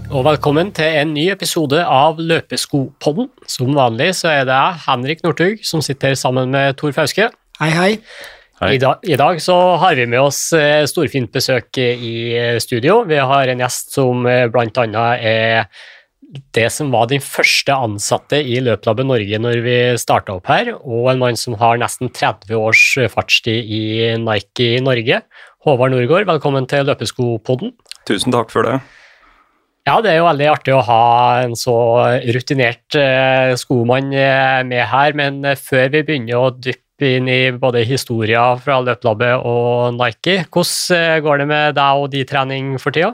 Og velkommen til en ny episode av Løpeskopodden. Som vanlig så er det jeg, Henrik Northug, som sitter sammen med Tor Fauske. Hei, hei. Hei. I dag så har vi med oss storfint besøk i studio. Vi har en gjest som blant annet er det som var den første ansatte i Løplabbet Norge når vi startet opp her, og en mann som har nesten 30 års fartstid i Nike i Norge. Håvard Nordgaard, velkommen til Løpeskopodden. Tusen takk for det. Ja, det er jo veldig artig å ha en så rutinert skomann med her, men før vi begynner å dyppe inn i både historier fra Løplabbet og Nike, hvordan går det med deg og de trening for tida?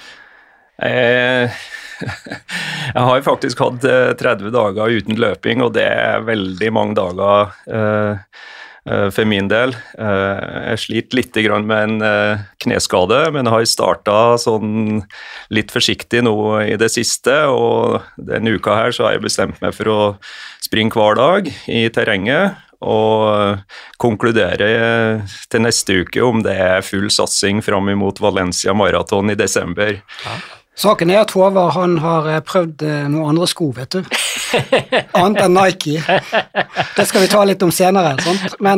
Jeg har faktisk hatt 30 dager uten løping, og det er veldig mange dager for min del. Jeg sliter litt grann med en kneskade, men jeg har startet sånn litt forsiktig nå i det siste, og denne uka her så har jeg bestemt meg for å springe hver dag i terrenget, og konkludere til neste uke om det er full satsing frem imot Valencia Marathon i desember. Ja. Saken er at Håvard han har prøvd noen andre sko, vet du. Annet enn Nike. Det skal vi ta litt om senere, sant? Men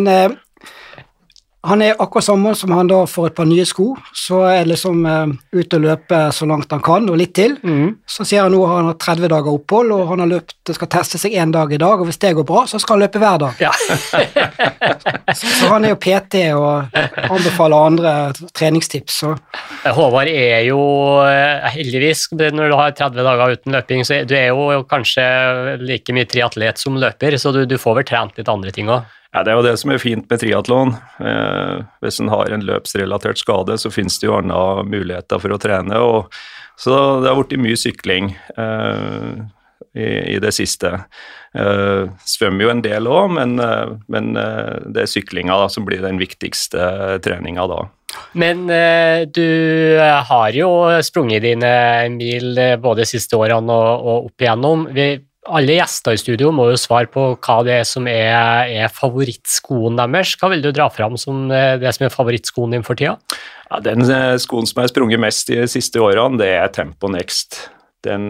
han er akkurat sammen som han da får et par nye sko, så er liksom ut og løpe så langt han kan, og litt til. Så sier han nå at han har 30 dager opphold, og han har løpt, det skal teste seg en dag i dag, og hvis det går bra, så skal han løpe hver dag. Ja. så han er jo PT og anbefaler andre treningstips. Så. Håvard er jo heldigvis, når du har 30 dager uten løping, så du er jo kanskje like mye triatlet som løper, så du får vel trent litt andre ting også. Ja, det er jo det som er fint med triathlon. Hvis en har en løpsrelatert skade, så finnes det jo andre muligheter for å trene. Så det har vært mye sykling i det siste. Svømmer jo en del også, men det er syklinga da, som blir den viktigste treninga da. Men du har jo sprunget dine mil både de siste årene og opp igjennom. Alle gjester i studio må jo svare på hva det er som er favorittskoen deres. Hva vil du dra fram som det som er favorittskoen din for tida? Ja, den skoen som jeg har sprunget mest i de siste årene, det er Tempo Next. Den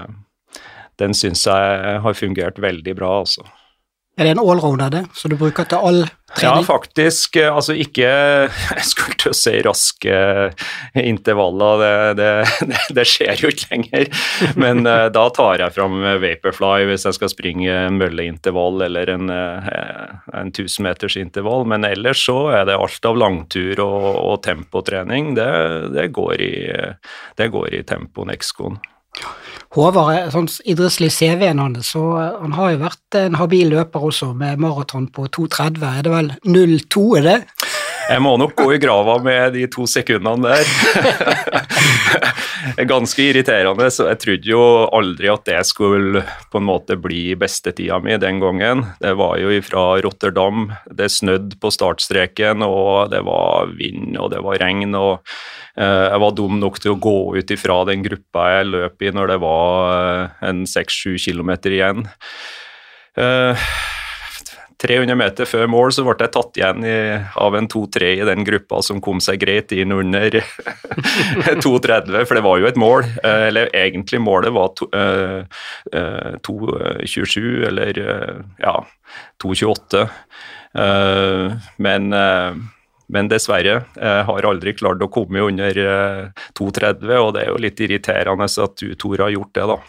synes jeg har fungert veldig bra, altså. Er det en allrounder det, så du bruker til all trening? Ja, faktisk. Altså ikke, jeg skulle til å si raske intervaller, det skjer jo ikke lenger. Men da tar jeg fram Vaporfly hvis jeg skal springe en mølleintervall eller en 1000 meters intervall. Men ellers så er det alt av langtur og tempotrening. Det går i Tempo Next-skoen. Håvard er sånn idrettslig CV-en hans, så han har jo vært en habil løper også med maraton på 2.30. Er det vel 0,2 er det? Jeg må nok gå i grava med de 2 sekundene der. Ganske irriterende, så jeg trodde jo aldri at det skulle på en måte bli bestetida mi den gangen. Det var jo fra Rotterdam, det snødde på startstreken, og det var vind, og det var regn, og jeg var dum nok til å gå ut ifra den gruppa jeg løp i når det var en 6-7 kilometer igjen. 300 meter før mål så ble jeg tatt igjen av en 2-3 i den gruppa som kom seg greit inn under 2.30, for det var jo et mål, eller egentlig målet var 2.27 eller ja, 2.28, men dessverre, jeg har aldri klart å komme under 2.30, og det er jo litt irriterende at du, Tor, har gjort det da.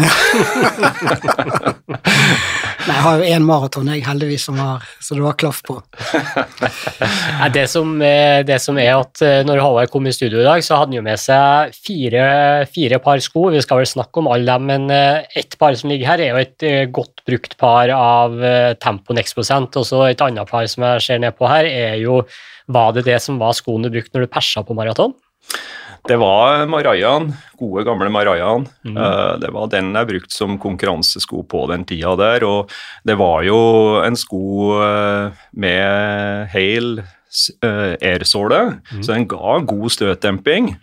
Nei, jeg har jo en maraton jeg heldigvis så du har klaff på. Det som er at når Håvard kom i studio i dag, så hadde han jo med seg fire par sko. Vi skal vel snakke om alle dem, men ett par som ligger her er jo et godt brukt par av Tempo Next-prosent, og så et annet par som jeg ser ned på her er jo, var det som var skoen du brukte når du perset på maraton? Det var Marajan, gode gamle Marajan. Det var den jeg brukte som konkurransesko på den tida der, og det var jo en sko med heil airsåle, så den ga god støtdemping.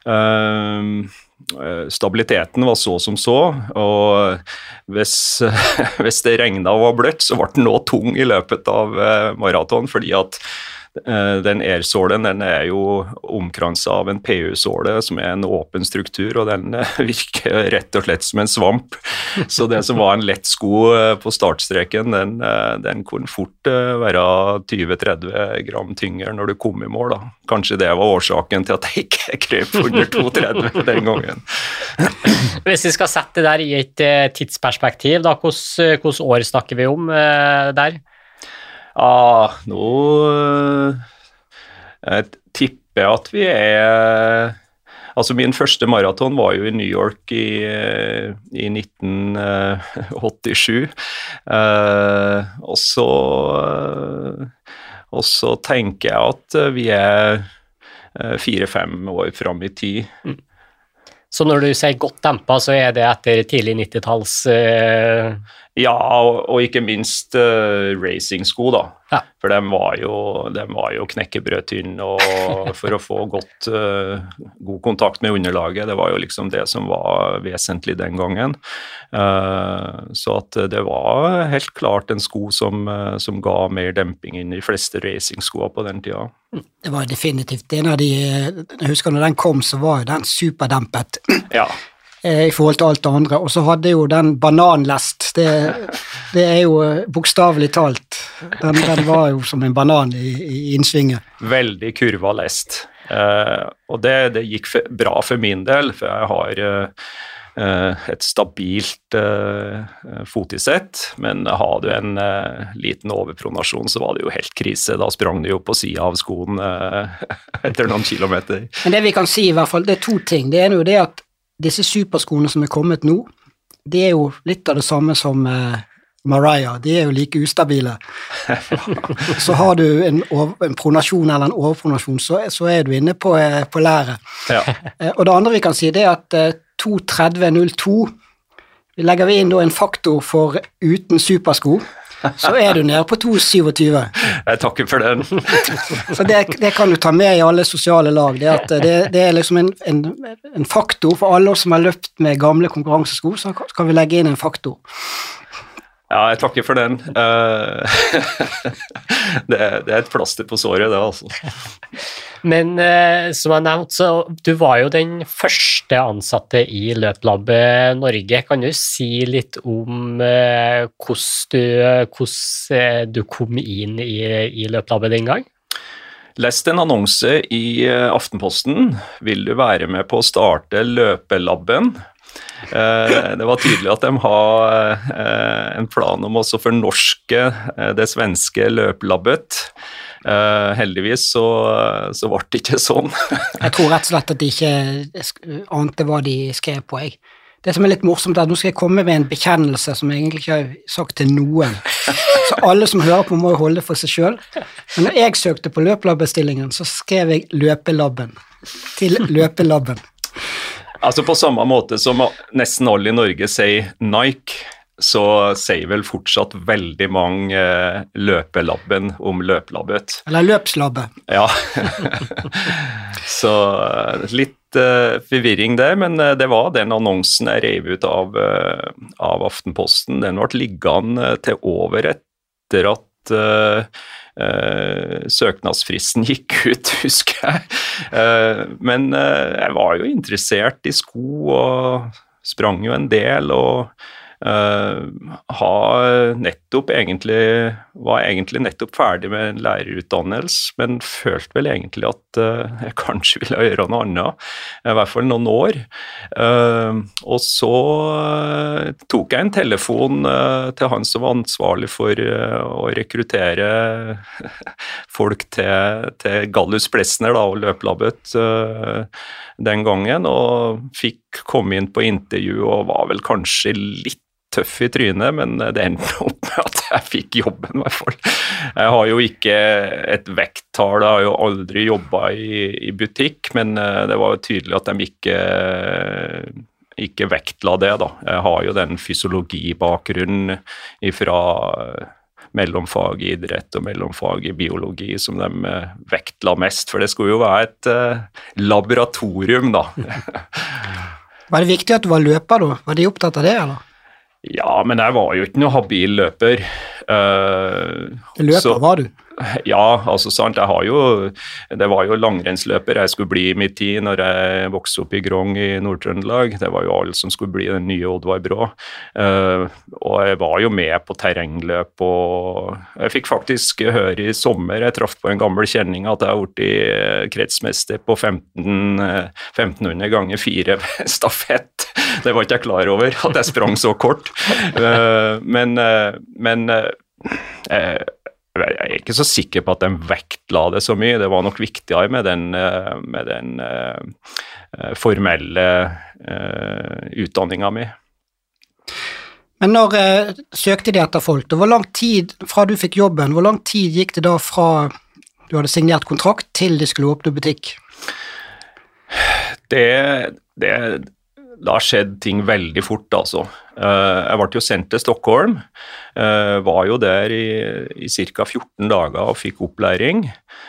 Stabiliteten var så som så, og hvis det regnet og var bløtt, så ble den nå tung i løpet av maraton, fordi at den airsålen, den jo omkranset av en PU-såle som en åpen struktur, og den virker rett og slett som en svamp. Så det som var en lett sko på startstreken, den kunne fort være 20-30 gram tyngre når du kom i mål da. Kanskje det var årsaken til at jeg ikke krøp under 2,30 den gangen. Hvis vi skal sette det der i et tidsperspektiv, da, hvordan år snakker vi om der? Nå jeg tipper at vi altså min første maraton var jo i New York i 1987, og så tenker jeg at vi 4-5 år frem i tid. Så når du sier godt dempet, så det etter tidlig 90-talls... Ja, og ikke minst racing-sko da, ja. For de var jo knekkebrødtynn, og for å få god kontakt med underlaget, det var jo liksom det som var vesentlig den gangen. Så at det var helt klart en sko som ga mer demping inn i de fleste racing-skoene på den tida. Det var definitivt en av de, jeg husker når den kom, så var den superdempet. Ja. I forhold til alt det andre, og så hadde jo den bananlest, det jo bokstavelig talt, den var jo som en banan i innsvinget. Veldig kurva lest, og det gikk bra for min del, for jeg har et stabilt fotisett, men har du en liten overpronasjon, så var det jo helt krise, da sprang det jo på siden av skoen etter noen kilometer. Men det vi kan si i hvert fall, det 2 ting, det jo det at disse superskoene som kommet nå, det jo litt av det samme som Mariah, de jo like ustabile. Så har du en pronasjon eller en overpronasjon, så du inne på læret. Ja. Og det andre vi kan si, det at 2.30.02, vi legger vi inn da en faktor for uten supersko, så du nede på 2,27. Jeg takker for den. Så det kan du ta med i alle sosiale lag, det liksom en faktor for alle oss som har løpt med gamle konkurransesko, så kan vi legge inn en faktor. Ja, jeg takker for den. Det et plaster på såret, det altså. Men som jeg nevnte, så du var jo den første ansatte i Løplabet Norge. Kan du si litt om hvordan du kom inn i Løplabet den gang? Lest en annonse i Aftenposten. Vil du være med på å starte Løpelabben? Det var tydelig at de har en plan om også fornorske det svenske løplabbet. Heldigvis så ble det ikke sånn. Jeg tror rett og slett at de ikke ante hva de skrev på. Det som litt morsomt nå skal jeg komme med en bekjennelse som jeg egentlig ikke har sagt til noen. Så alle som hører på må holde for seg selv. Men når jeg søkte på løpelabbestillingen, så skrev jeg løpelabben til løpelabben. Altså på samme måte som nesten alle i Norge sier Nike, så sier vel fortsatt veldig mange løpelabben om løplabbet. Eller løpslabbe. Ja. Så litt forvirring der, men det var den annonsen jeg rev ut av Aftenposten. Den ble liggende til over etter at søknadsfristen gikk ut, husker jeg. Men jeg var jo interessert i sko og sprang jo en del, og var egentlig nettopp ferdig med en lærerutdannelse, men følte vel egentlig at jeg kanskje ville gjøre noe annet, i hvert fall noen år. Og så tok jeg en telefon til han som var ansvarlig for å rekruttere folk til Gallus Plessner da, og Løplabbet den gangen, og fikk komme inn på intervju og var vel kanskje litt tøff i trynet, men det endte opp med at jeg fikk jobben i hvert fall. Jeg har jo ikke et vekttall, jeg har jo aldri jobbet i butikk, men det var jo tydelig at de ikke vektla det da. Jeg har jo den fysiologibakgrunnen fra mellomfag i idrett og mellomfag i biologi som de vektla mest, for det skulle jo være et laboratorium da. Var det viktig at du var løper da? Var de opptatt av det, eller? Ja, men jeg var jo ikke noe habil løper. Løper var du? Ja, altså sant, det var jo langrennsløper jeg skulle bli i min tid når jeg vokste opp i Grong i Nord-Trøndelag. Det var jo alle som skulle bli den nye Oddvar Brå. Og jeg var jo med på terrengløp, og jeg fikk faktisk høre i sommer, jeg traff på en gammel kjenning at jeg har vært kretsmester på 1500 ganger 4 stafett. Det var ikke jeg klar over, at jeg sprang så kort. Men jeg er ikke så sikker på at de vektla det så mye. Det var nok viktigere med den formelle utdanningen min. Men når søkte de etter folk, hvor lang tid fra du fikk jobben, hvor lang tid gikk det da fra du hadde signert kontrakt til de skulle åpne butikk? Da skjedde ting veldig fort, altså. Jeg ble jo sendt til Stockholm, var jo der i ca. 14 dager og fikk opplæring.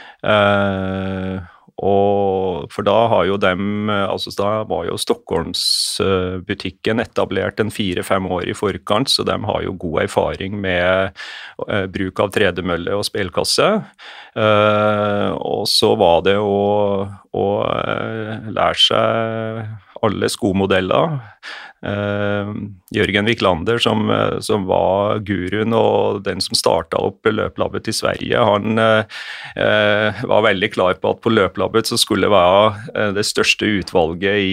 For da har jo da var jo Stockholmsbutikken etablert 4-5 år i forkant, så de har jo god erfaring med bruk av tredemølle og spelkasse. Og så var det å lære seg alle skomodeller. Jørgen Wiklander, som var guruen og den som startet opp løplabbet i Sverige, han var veldig klar på at på løplabbet så skulle det være det største utvalget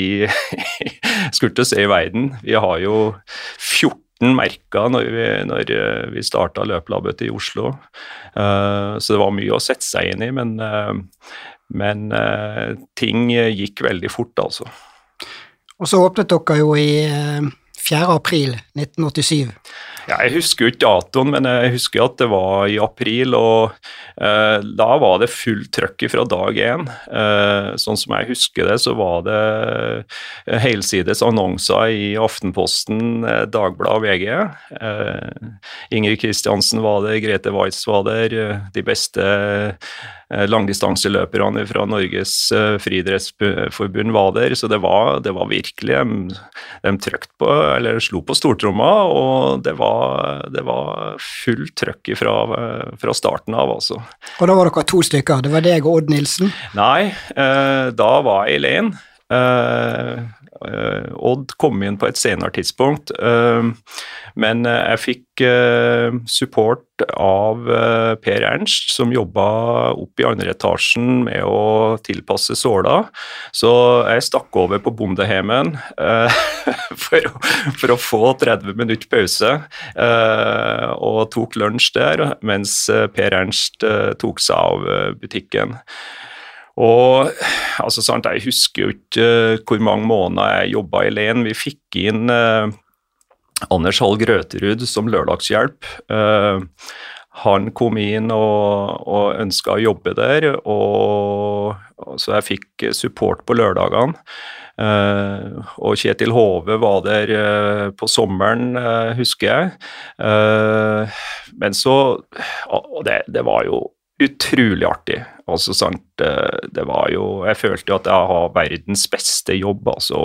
i verden. Vi har jo 14 merker når vi startet løplabbet i Oslo, så det var mye å sette seg inn i, men ting gikk veldig fort, altså. Og så åpnet dere jo i 4. april 1987. Ja, jeg husker jo ikke datoen, men jeg husker at det var i april, og da var det full trøkk fra dag 1. Sånn som jeg husker det, så var det helsides annonser i Aftenposten, Dagbladet og VG. Ingrid Kristiansen var det, Grete Weitz var der, de beste langdistanseløperne fra Norges friidrettsforbund var der, så det var virkelig, de trykte på, eller slo på stortromma, og det var full trøkk fra starten av, altså. Og da var dere 2 stykker, det var deg og Odd Nilsen? Nei, da var jeg alene. Odd kom inn på et senere tidspunkt, men jeg fikk support av Per Ernst, som jobbet oppe i andre etasjen med å tilpasse såla, så jeg stakk over på Bondeheimen for å få 30 minutter pause, og tok lunsj der, mens Per Ernst tok seg av butikken. Og altså sant, jeg husker jo ikke hvor mange måneder jeg jobbet alene. Vi fikk inn Anders Hall Grøterud som lørdagshjelp. Han kom inn og ønsket å jobbe der, så jeg fikk support på lørdagene. Og Kjetil Hove var der på sommeren, husker jeg. Men så, og det var jo utrolig artig. Altså, sant, det var jo, jeg følte jo at jeg har verdens beste jobb, altså,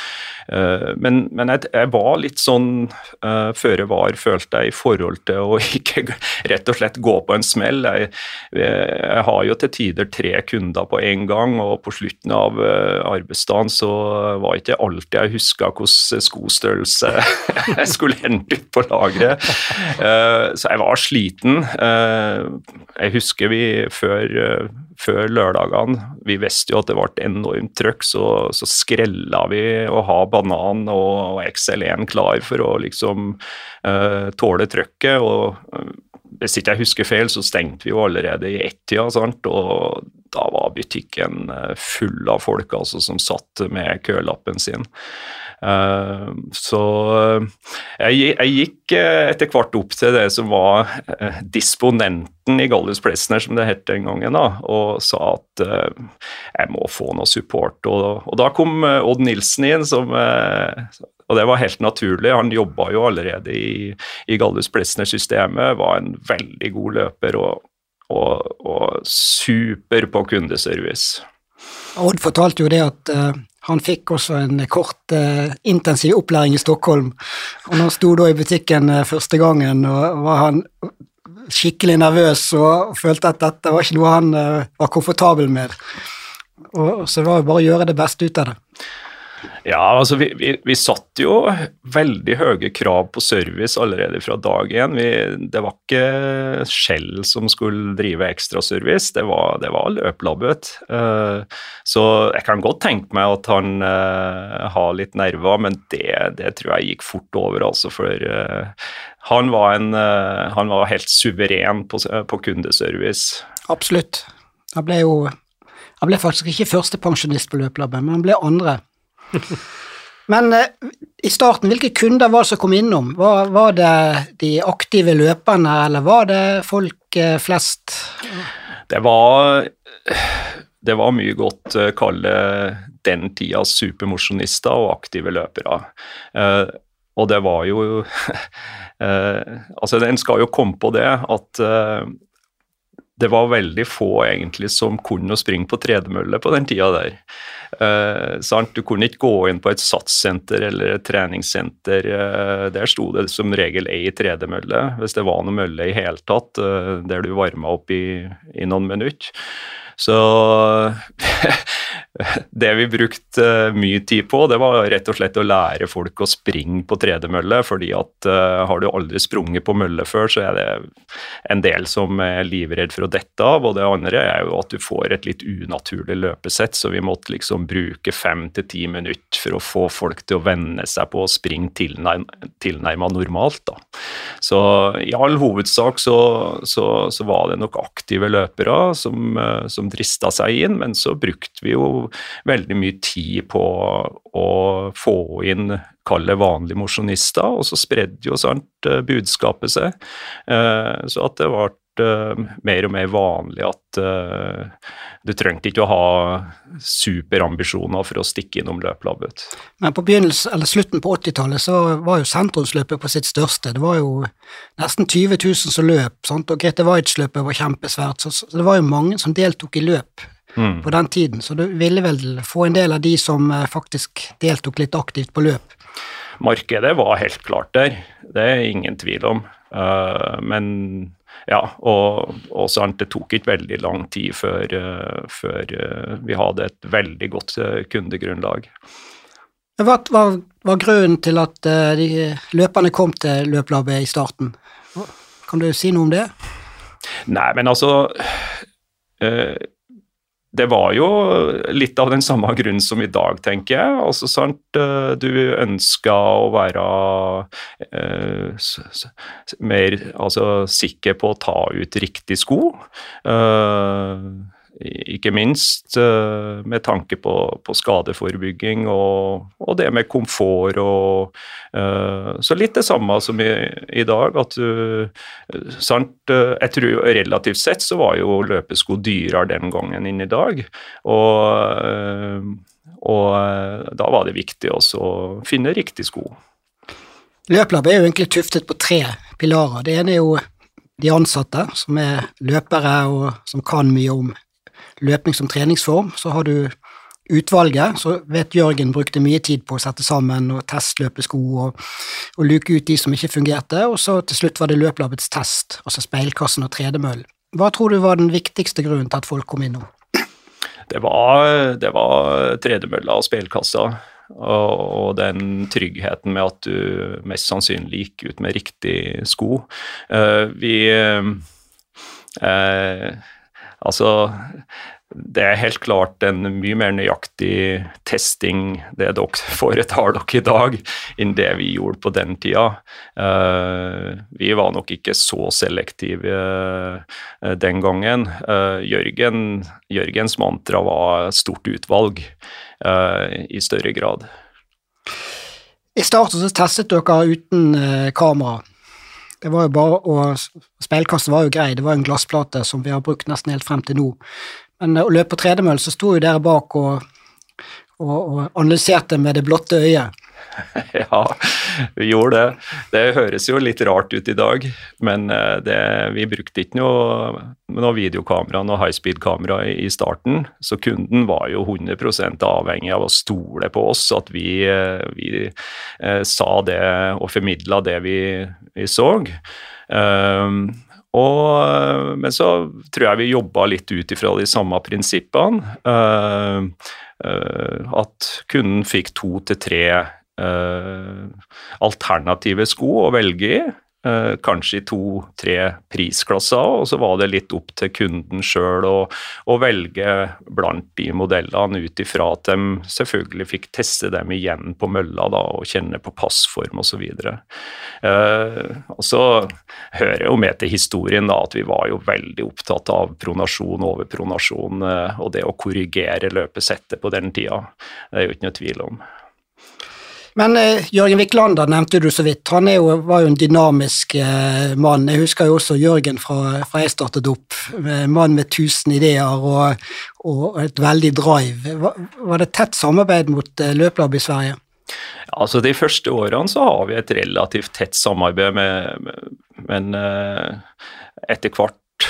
men jeg var litt sånn før jeg følte jeg i forhold til å ikke rett og slett gå på en smell. Jeg har jo til tider 3 kunder på en gang, og på slutten av arbeidsdagen så var ikke alltid jeg husket hvordan skostørrelse jeg skulle hente ut på lagret. Så jeg var sliten. Jeg husker vi før lørdagene, vi visste jo at det var et enormt trøkk, så skrella vi å ha banan og XL1 klar for å liksom tåle trøkket, og hvis ikke jeg husker feil, så stengte vi jo allerede i 1-tida, sant? Og da var butikken full av folk altså, som satt med kølappen sin. Så jeg gikk etter hvert opp til det som var disponenten i Gallus Plessner, som det het den gangen, da, og sa at jeg må få noe support. Og da kom Odd Nilsen inn, og det var helt naturlig. Han jobbet jo allerede i Gallus Plessner-systemet, var en veldig god løper og super på kundeservice. Odd fortalte jo det at han fikk også en kort intensiv opplæring i Stockholm, og når han stod da i butikken første gangen, og var han skikkelig nervøs og følte at dette var ikke noe han var komfortabel med. Og så var det bare å gjøre det beste ut av det. Ja, altså vi satt jo veldig høye krav på service allerede fra dag 1. Det var ikke Shell som skulle drive ekstra service, det var løplabbet. Så jeg kan godt tenke meg at han har litt nerver, men det tror jeg gikk fort over, altså, for han var helt suveren på kundeservice. Absolutt. Han ble faktisk ikke første pensjonist på løplabbet, men han ble andre. Men i starten, hvilke kunder var det som kom innom? Var det de aktive løperne, eller var det folk flest? Det var mye godt kalle den tida supermosjonister og aktive løpere. Og det var jo altså den skal jo komme på det at det var veldig få egentlig som kunne springe på tredemølle på den tida der. Sant? Du kunne ikke gå inn på et satssenter eller et treningssenter. Der sto det som regel ei tredemølle, hvis det var noe mølle i hele tatt, der du varmet opp i noen minutter. Så det vi brukte mye tid på, det var rett og slett å lære folk å springe på tredemølle, fordi at har du aldri sprunget på mølle før, så er det en del som er livredd for å dette av, og det andre er jo at du får et litt unaturlig løpesett, så vi måtte liksom bruke 5 til 10 minutter for å få folk til å venne seg på å springe tilnærmet normalt da. Så i all hovedsak så var det nok aktive løpere som dristet seg inn, men så brukte vi jo veldig mye tid på å få inn kalle vanlige mosjonister, og så spredde jo sant budskapet seg, så at det ble mer og mer vanlig at du trengte ikke å ha superambisjoner for å stikke innom løplabbet. Men på slutten på 80-tallet så var jo sentrumsløpet på sitt største. Det var jo nesten 20 000 som løp, sant? Og Grete Waitz-løpet var kjempesvært, så det var jo mange som deltok i løp på den tiden, så du ville vel få en del av de som faktisk deltok litt aktivt på løp. Markedet var helt klart der, det er ingen tvil om, men ja, og sant, det tok ikke veldig lang tid før vi hadde et veldig godt kundegrunnlag. Hva var grunnen til at de løperne kom til løplabbet i starten? Kan du si noe om det? Nei, men altså det var jo litt av den samme grunnen som i dag, tenker jeg. Altså, sant, du ønsket å være mer sikker på å ta ut riktig sko. Ikke minst med tanke på skadeforebygging og det med komfort så litt det samme som i dag, at sant, jeg tror relativt sett så var jo løpesko dyrere den gangen inn i dag, og da var det viktig også å finne riktig sko. Løplabbet er jo egentlig tuftet på 3 pilarer. Det ene er jo de ansatte, som er løpere og som kan mye om løpning som treningsform. Så har du utvalget, så vet Jørgen brukte mye tid på å sette sammen og testløpesko og luke ut de som ikke fungerte, og så til slutt var det løplabbets test, altså speilkassen og tredemøll. Hva tror du var den viktigste grunnen til at folk kom innom? Det var tredemølla og speilkassa, og den tryggheten med at du mest sannsynlig gikk ut med riktig sko. Det er helt klart en mye mer nøyaktig testing det dere foretar dere i dag enn det vi gjorde på den tida. Vi var nok ikke så selektive den gangen. Jørgens mantra var stort utvalg i større grad. I starten så testet dere uten kamera. Det var jo bare speilkassen var jo grei, det var en glassplate som vi har brukt nesten helt frem til nå. Men å løpe på tredemøll så sto jo dere bak og analyserte med det blotte øyet. Ja, vi gjorde det. Det høres jo litt rart ut i dag, men vi brukte ikke noe videokamera, noe high-speed-kamera i starten, så kunden var jo 100% avhengig av å stole på oss, at vi sa det og formidlet det vi så. Men så tror jeg vi jobbet litt ut ifra de samme prinsippene, at kunden fikk 2 til 3 alternative sko å velge i, kanskje i 2-3 prisklasser, og så var det litt opp til kunden selv å velge blant de modellene ut ifra at de selvfølgelig fikk teste dem igjen på mølla da, og kjenne på passform og så videre. Og så hører jeg jo med til historien da, at vi var jo veldig opptatt av pronasjon, overpronasjon, og det å korrigere løpesettet på den tida. Det er jo ikke noe tvil om. Men Jørgen Wiklander nevnte du så vidt. Han var jo en dynamisk mann. Jeg husker jo også Jørgen fra jeg startet opp. Mann med 1000 ideer og et veldig drive. Var det tett samarbeid mot Løplab i Sverige? Altså de første årene så har vi et relativt tett samarbeid men etter hvert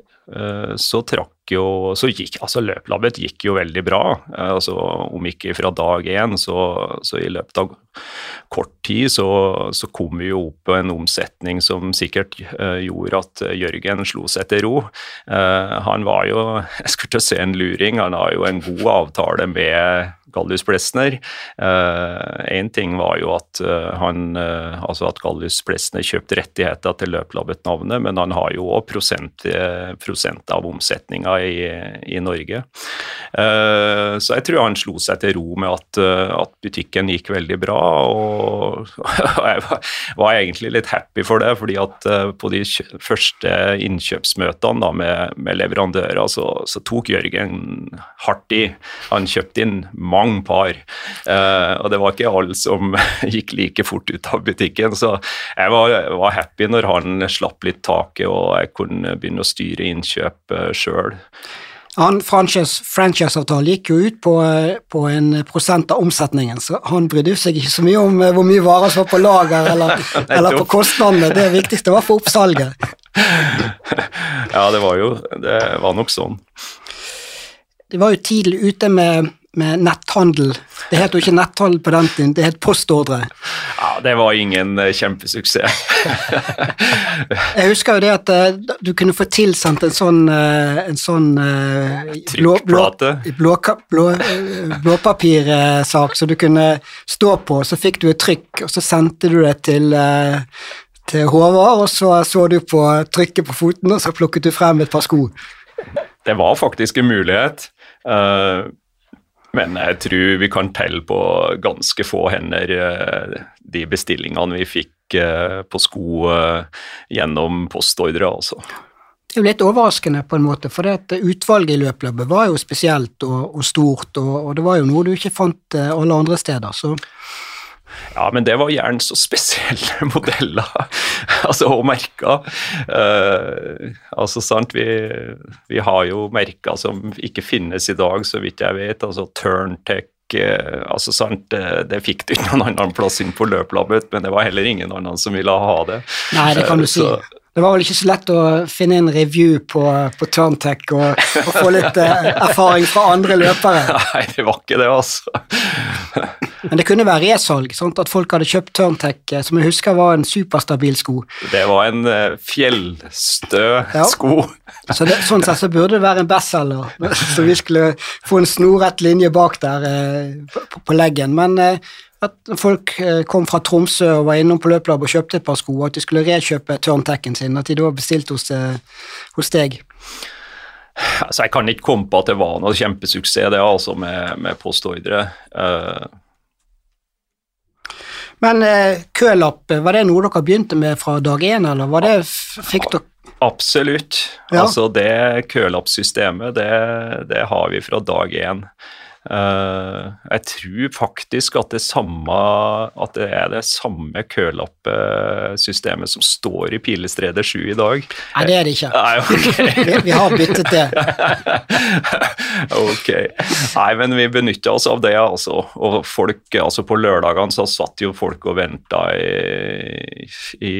så løplabbet gikk jo veldig bra, altså om ikke fra dag 1, så i løpet av kort tid så kom vi jo opp på en omsetning som sikkert gjorde at Jørgen slo seg til ro. Han var jo, jeg skulle til å se en luring, han har jo en god avtale med Gallus Plesner. En ting var jo at at Gallus Plesner kjøpte rettigheter til løplabbet-navnet, men han har jo også prosent av omsetninga i Norge. Så jeg tror han slo seg til ro med at butikken gikk veldig bra, og jeg var egentlig litt happy for det, fordi at på de første innkjøpsmøtene da, med leverandører så tok Jørgen hardt i. Han kjøpte inn mange par, og det var ikke alle som gikk like fort ut av butikken, så jeg var happy når han slapp litt taket og jeg kunne begynne å styre innkjøp selv. Franchise-avtalen gikk jo ut på en prosent av omsetningen, så han brydde seg ikke så mye om hvor mye varer som var på lager eller på kostnadene. Det viktigste var å få opp salget. Ja, det var nok sånn. Det var jo tidlig ute med netthandel. Det het jo ikke netthandel på den tiden, det het postordre. Ja, det var ingen kjempesuksess. Jeg husker jo det at du kunne få tilsendt en sånn blåpapirsak så du kunne stå på, så fikk du et trykk, og så sendte du det til Håvard, og så du på trykket på foten, og så plukket du frem et par sko. Det var faktisk en mulighet, men jeg tror vi kan telle på ganske få hender de bestillingene vi fikk på sko gjennom postordre, altså. Det er jo litt overraskende på en måte, for det at utvalget i løplabbet var jo spesielt og stort, og det var jo noe du ikke fant alle andre steder, så... Ja, men det var gjerne så spesielle modeller, og merker. Sant, vi har jo merker som ikke finnes i dag, så vidt jeg vet, Turntech, sant, det fikk du ikke noen annen plass inn på løplabbet, men det var heller ingen annen som ville ha det. Nei, det kan du si. Det var vel ikke så lett å finne en review på Turntech og få litt erfaring fra andre løpere. Nei, det var ikke det, altså. Men det kunne være resalg, sånn at folk hadde kjøpt Turntech, som jeg husker var en superstabil sko. Det var en fjellstø sko. Sånn sett så burde det være en bestseller, så vi skulle få en snorrett linje bak der på leggen, men at folk kom fra Tromsø og var innom på løplab og kjøpte et par sko, og at de skulle rekjøpe Turntechen sin, at de da bestilte hos deg. Altså, jeg kan ikke komme på at det var noe kjempesuksess, det altså med postordre. Men kølapp, var det noe dere begynte med fra dag 1, eller var det, fikk dere? Absolutt. Ja. Altså, det kølappsystemet, det har vi fra dag 1. Jeg tror faktisk at det er det samme kølappsystemet som står i Pilestredet 7 i dag. Nei, det er det ikke. Nei, okay. vi har byttet det. Ok. Nei, men vi benyttet oss av det, altså. Og folk, altså på lørdagene så satt jo folk og ventet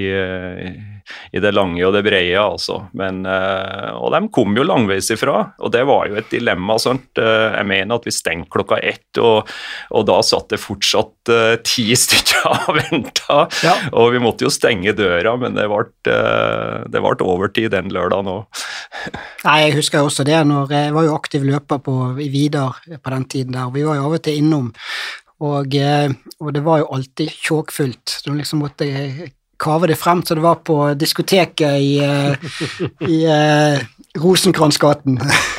i det lange og det breie, altså. Men, og de kom jo langveis ifra, og det var jo et dilemma, sant? Jeg mener at hvis stengt klokka 1, og da satt det fortsatt 10 stykker og ventet, og vi måtte jo stenge døra, men det ble overtid den lørdagen også. Nei, jeg husker også det, når jeg var jo aktiv løper i Vidar på den tiden der, vi var jo av og til innom, og det var jo alltid tjåkfullt, du liksom måtte kave det frem, så det var på diskoteket i Rosenkransgaten.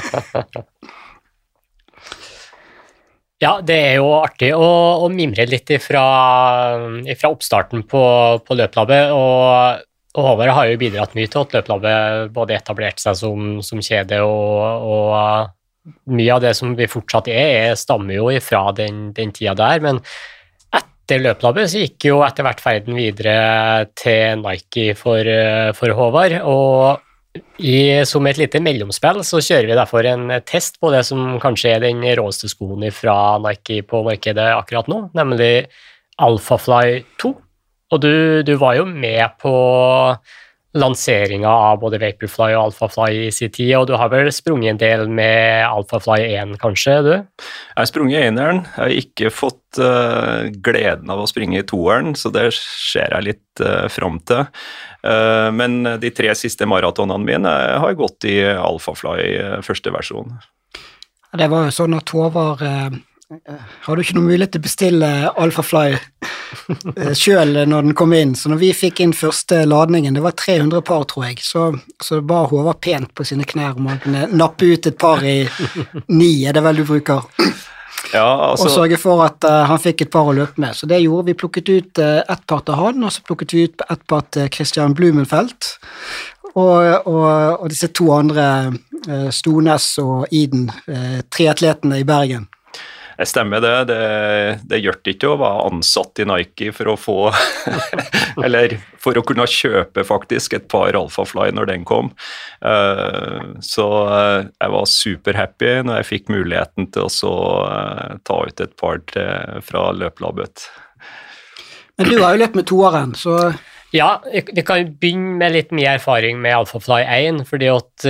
Ja, det jo artig å mimre litt fra oppstarten på løplabbet, og Håvard har jo bidratt mye til at løplabbet både etablerte seg som kjede, og mye av det som vi fortsatt stammer jo fra den tida der, men etter løplabbet så gikk jo etter hvert ferden videre til Nike for Håvard, og som et lite mellomspill så kjører vi derfor en test på det som kanskje den råeste skoen fra Nike på markedet akkurat nå, nemlig Alphafly 2. Og du var jo med på lanseringen av både Vaporfly og Alphafly i sin tid, og du har vel sprunget en del med Alphafly 1, kanskje, du? Jeg har sprunget i 1-eren, jeg har ikke fått gleden av å springe i 2-eren, så det ser jeg litt frem til. Men de 3 siste maratonene mine har gått i Alphafly første versjon. Det var jo sånn at Håvard hadde ikke noen mulighet til å bestille Alphafly selv når den kom inn, så når vi fikk inn første ladningen, det var 300 par, tror jeg, så ba Håvard pent på sine knær om han kunne nappe ut et par i 9, det vel du bruker, og sørge for at han fikk et par å løpe med, så det gjorde vi, plukket ut et par til han, og så plukket vi ut et par til Christian Blumenfeldt, og disse 2 andre, Stones og Iden, triatletene i Bergen. Det stemmer det gjør det ikke å være ansatt i Nike for å få, eller for å kunne kjøpe faktisk et par Alphafly når den kom. Så jeg var superhappy når jeg fikk muligheten til å ta ut et par fra løplabbet. Men du har jo løpt med 2-eren, så... Ja, vi kan begynne med litt mye erfaring med Alphafly 1, fordi at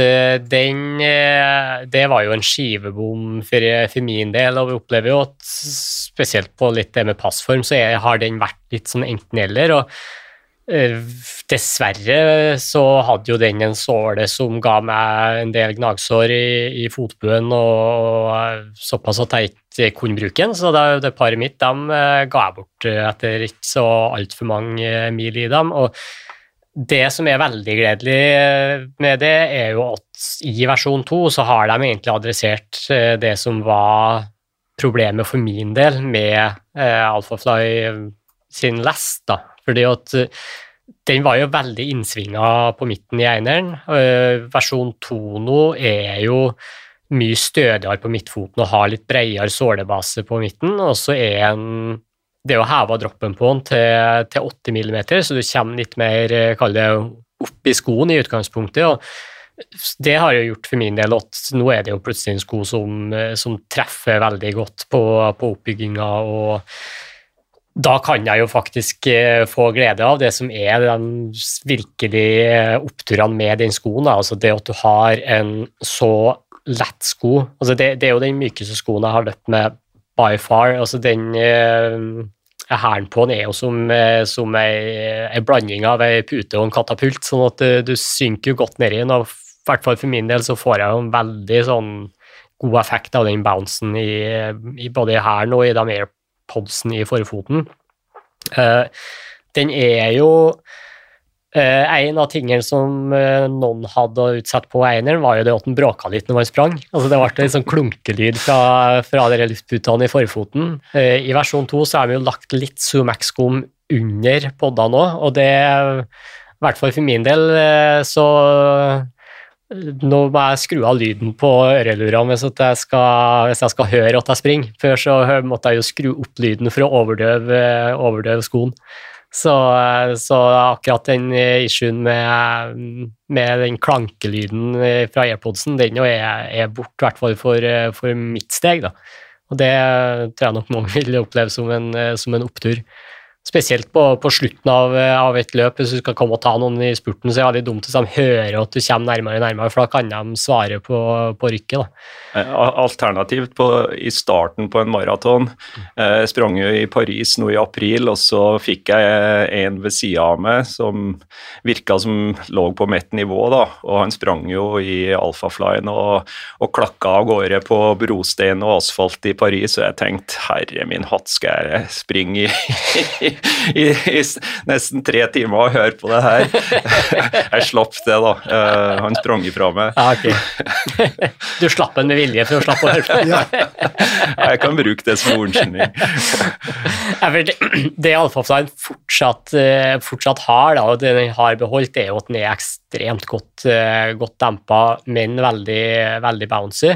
det var jo en skivebom for min del, og vi opplever jo at spesielt på litt det med passform, så har den vært litt sånn enten-eller, og dessverre så hadde jo den en såle som ga meg en del gnagsår i fotbuen, og såpass at jeg ikke kunne bruke den, så det paret mitt, de ga jeg bort etter ikke så alt for mange mil i dem, og det som veldig gledelig med det jo at i versjon 2 så har de egentlig adressert det som var problemet for min del med Alphafly sin last da, fordi at den var jo veldig innsvinget på midten i 1-eren. Versjon 2 nå jo mye stødigere på midtfoten og har litt bredere sålebase på midten, og så det å heve droppen på den til 8 mm, så du kommer litt mer, kall det, opp i skoen i utgangspunktet, og det har jo gjort for min del at nå det jo plutselig en sko som treffer veldig godt på oppbygginga, og da kan jeg jo faktisk få glede av det som de virkelige oppturene med den skoen, da. Altså det at du har en så lett sko, altså det jo den mykeste skoen jeg har løpt med by far, altså den hæren på den jo som en blanding av en pute og en katapult, sånn at du synker jo godt ned i den, og i hvert fall for min del så får jeg jo en veldig sånn god effekt av den bouncen i både i hæren og i de AirPodsen i forfoten. Den jo en av tingene som noen hadde utsatt på eineren var jo det at den bråka litt når man sprang. Altså det ble en sånn klunkelyd fra de luftputene i forfoten. I versjon 2 så vi jo lagt litt Sumac-skum under poddene nå, og det i hvert fall for min del så nå må jeg skru av lyden på ørelurene hvis jeg skal høre at jeg springer. Før så måtte jeg jo skru opp lyden for å overdøve skoen. Så akkurat den issuen med den klankelyden fra AirPodsen, den bort i hvert fall for mitt steg da. Og det tror jeg nok mange vil oppleve som en opptur. spesielt på slutten av et løp, hvis du skal komme og ta noen i spurten, så er det dumt hvis de hører at du kommer nærmere og nærmere, for da kan de svare på rykket. Da. Alternativt i starten på en maraton, jeg sprang jo i Paris nå i april, og så fikk jeg en ved siden av meg som virket som lå på mitt nivå, da, og han sprang jo i Alphaflyen og klakka av gårde på brostein og asfalt i Paris, og jeg tenkte, herre min hatt, skal jeg springe i nesten 3 timer og høre på det her. Jeg slapp det da. Han sprang ifra meg. Ja, ok. Du slapp den med vilje for å slappe å høre på det. Ja. Jeg kan bruke det som unnskyldning. Det Alphaflyen fortsatt har, da, og det den har beholdt, er jo at den er ekstremt godt dempet, men veldig, veldig bouncy.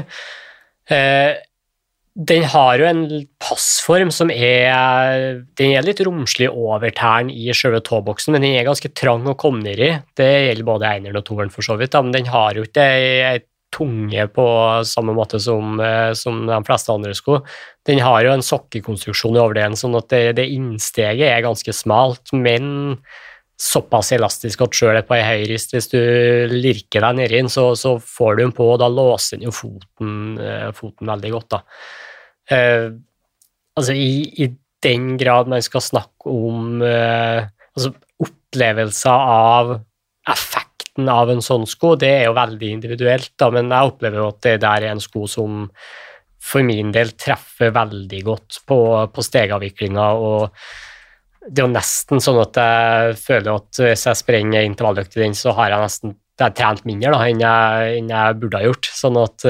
Den har jo en passform som den er litt romslig over tæren i selve tåboksen, men den er ganske trang å komme ned i. Det gjelder både eineren og toeren for så vidt, men den har jo ikke en tunge på samme måte som de fleste andre sko. Den har jo en sokkekonstruksjon over den, sånn at det innsteget er ganske smalt, men såpass elastisk at selv på en høyrist, hvis du lirker deg ned inn, så får du den på, og da låser den jo foten veldig godt da. Altså i den grad man skal snakke om opplevelser av effekten av en sånn sko, det er jo veldig individuelt da, men jeg opplever jo at det der er en sko som for min del treffer veldig godt på stegavviklingen, og det er jo nesten sånn at jeg føler at hvis jeg sprenger intervalløkt i den, så har jeg trent mindre da, enn jeg burde ha gjort, sånn at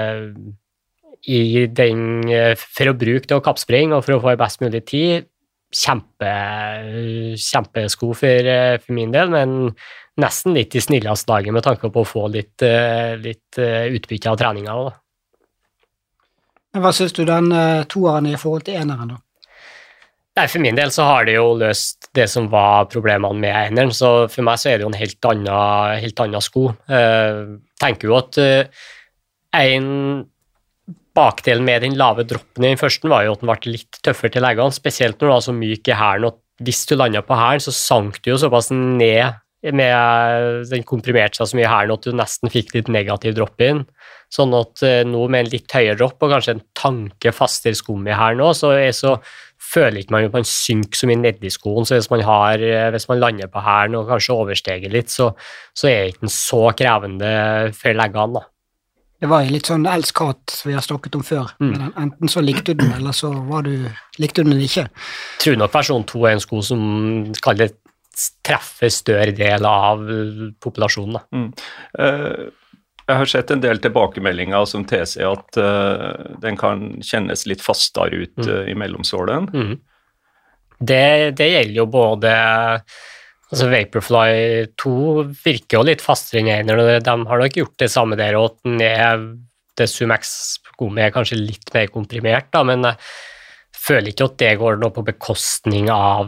for å bruke det og kappspring og for å få best mulig tid, kjempesko for min del, men nesten litt i snilleste dagen med tanke på å få litt utbytte av treninga. Hva synes du den toeren i forhold til eneren da? Nei, for min del så har det jo løst det som var problemene med eneren, så for meg så er det jo en helt annen sko. Tenker jo at en bakdelen med den lave droppen i den første var jo at den ble litt tøffere til leggene, spesielt når det var så myk i hælen, og hvis du landet på hælen, så sank du jo såpass ned med den komprimerte seg så mye i hælen at du nesten fikk litt negativ dropp inn, sånn at nå med en litt høyere dropp og kanskje en tanke fastere skum i hælen også, så føler ikke man jo på en synk så mye nedi skoen, så hvis man lander på hælen og kanskje oversteger litt, så er ikke den så krevende for leggene da. Det var litt sånn elsk-hat som vi har snakket om før, men enten så likte du den, eller så likte du den ikke. Jeg tror nok versjon 2 er en sko som treffer større del av populasjonen. Da. Jeg har sett en del tilbakemeldinger som tilsier at den kan kjennes litt fastere ut i mellomsålen. Det gjelder jo både altså Vaporfly 2 virker jo litt fastere enn eneren, de har nok gjort det samme der, og det Sumax-skoene er kanskje litt mer komprimert, da, men jeg føler ikke at det går noe på bekostning av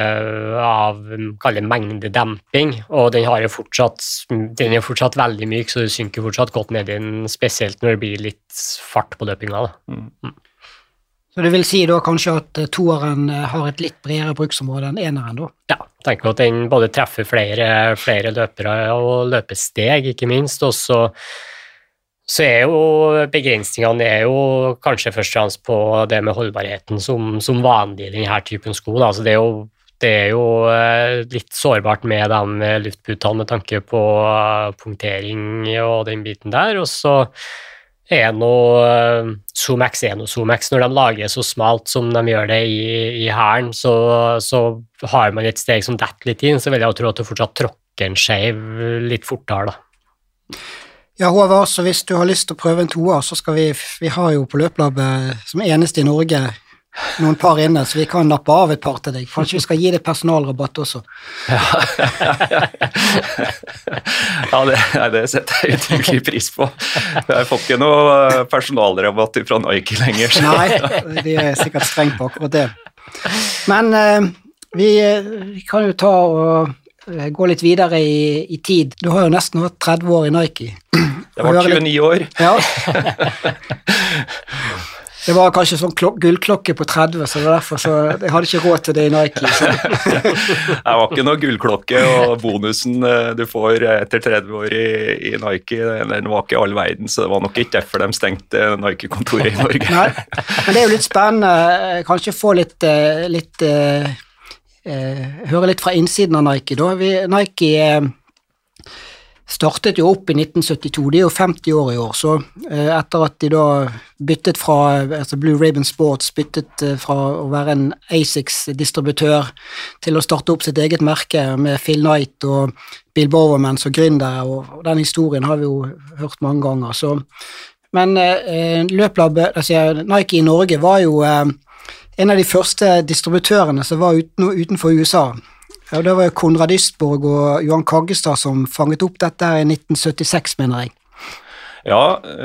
mengdedemping, og den er jo fortsatt veldig myk, så du synker fortsatt godt ned i den, spesielt når det blir litt fart på løpinga. Så det vil si da kanskje at toeren har et litt bredere bruksområde enn eneren da? Ja, jeg tenker at den både treffer flere løpere og løpesteg, ikke minst, og så er jo begrensningene kanskje først og fremst på det med holdbarheten som vanlig i denne typen sko. Da. Altså det er jo litt sårbart med de luftputene med tanke på punktering og den biten der, og så er noe Zoom-X når de lager så smalt som de gjør det i hælen, så har man et steg som detter litt inn, så vil jeg jo tro at du fortsatt tråkker en skjev litt fortere da. Ja, Håvard, så hvis du har lyst til å prøve en toer, så skal vi har jo på Løplabbet som eneste i Norge noen par inne, så vi kan nappe av et par til deg. Kanskje vi skal gi deg personalrabatt også. Ja, det setter jeg uttrykkelig pris på. Jeg får ikke noe personalrabatt fra Nike lenger. Nei, de er sikkert strengt på akkurat det. Men vi kan jo ta og gå litt videre i tid. Du har jo nesten vært 30 år i Nike. Det var 29 år. Ja. Det var kanskje sånn gullklokke på 30, så det var derfor så jeg hadde ikke råd til det i Nike. Så. Det var ikke noe gullklokke, og bonusen du får etter 30 år i Nike, den var ikke all verden, så det var nok ikke derfor de stengte Nike-kontoret i Norge. Nei, men det er jo litt spennende, kanskje få høre litt fra innsiden av Nike da. Nike startet jo opp i 1972, de er jo 50 år i år, så etter at de da byttet fra, altså Blue Ribbon Sports byttet fra å være en ASICS-distributør til å starte opp sitt eget merke med Phil Knight og Bill Bowerman som gründere, og den historien har vi jo hørt mange ganger, så men Nike i Norge var jo en av de første distributørene som var utenfor USA. Ja, det var jo Konrad Ystborg og Johan Kaggestad som fanget opp dette i 1976, mener jeg. Ja,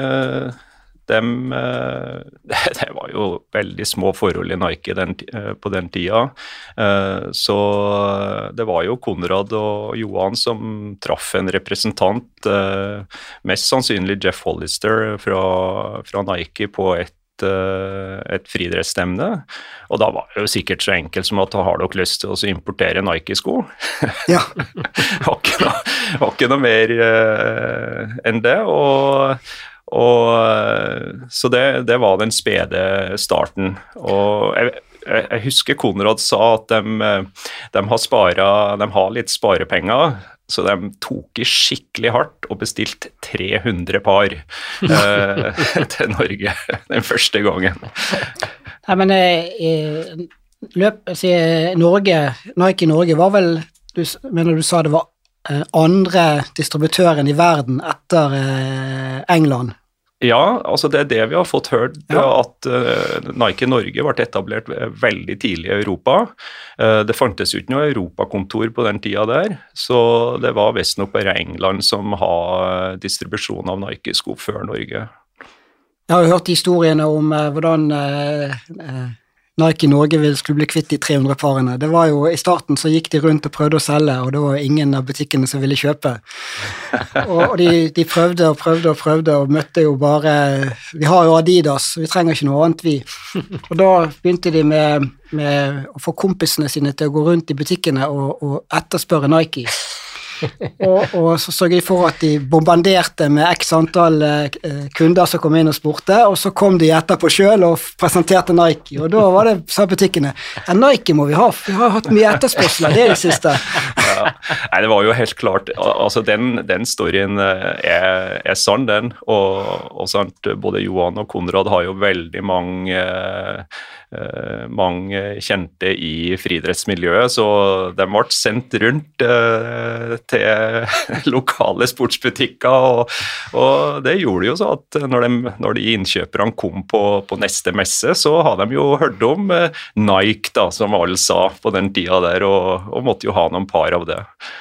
det var jo veldig små forhold i Nike på den tida, så det var jo Konrad og Johan som traff en representant, mest sannsynlig Jeff Hollister fra Nike på et friidrettsstevne, og da var det jo sikkert så enkelt som at har dere lyst til å importere Nike-sko? Ja. Det var ikke noe mer enn det, så det var den spede starten, og jeg husker Konrad sa at de har litt sparepenger, så de tok i skikkelig hardt og bestilt 300 par til Norge den første gangen. Nei, men Nike Norge var vel, du sa det var andre distributøren i verden etter England. Ja, altså det det vi har fått hørt, at Nike Norge ble etablert veldig tidlig i Europa. Det fantes jo ikke noe Europakontor på den tida der, så det var vist nok bare England som har distribusjon av Nike-sko før Norge. Jeg har jo hørt historiene om hvordan Nike Norge skulle bli kvitt de 300 parene. Det var jo, i starten så gikk de rundt og prøvde å selge, og det var ingen av butikkene som ville kjøpe. Og de prøvde og møtte jo bare, vi har jo Adidas, vi trenger ikke noe annet vi. Og da begynte de med å få kompisene sine til å gå rundt i butikkene og etterspørre Nike. og så sørget de for at de bombarderte med x antall kunder som kom inn og spurte, og så kom de etterpå selv og presenterte Nike, og da var det, sa butikkene, Nike må vi ha hatt mye etterspørsler, det er det siste. Ja. Nei, det var jo helt klart, altså den storyen er sann den, og sant, både Johan og Konrad har jo veldig mange kjente i friidrettsmiljøet, så de ble sendt rundt til lokale sportsbutikker, og det gjorde jo så at når de innkjøperne kom på neste messe, så hadde de jo hørt om Nike da, som alle sa på den tida der, og måtte jo ha noen par av det.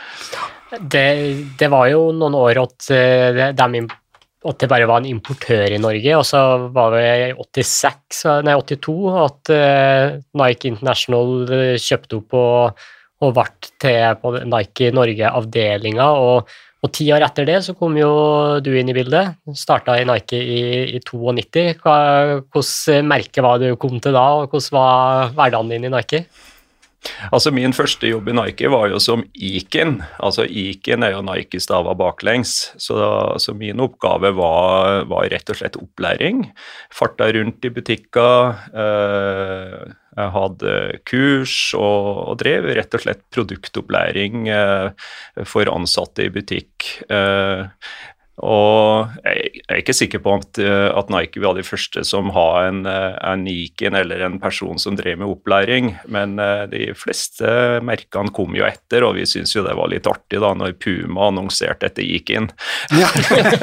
Det var jo noen år at det bare var en importør i Norge, og så var det i 82 at Nike International kjøpte opp og ble til på Nike Norge-avdelinga, og 10 år etter det så kom jo du inn i bildet, startet i Nike i 92. Hvordan merke var du kom til da, og hvordan var hverdagen din i Nike? Altså min første jobb i Nike var jo som Iken, altså Iken er jo Nike-stava baklengs, så min oppgave var rett og slett opplæring, farta rundt i butikker, jeg hadde kurs og drev rett og slett produktopplæring for ansatte i butikk, og jeg er ikke sikker på at Nike var de første som har en Iken eller en person som drev med opplæring, men de fleste merkene kom jo etter, og vi synes jo det var litt artig da når Puma annonserte etter Iken. Ja.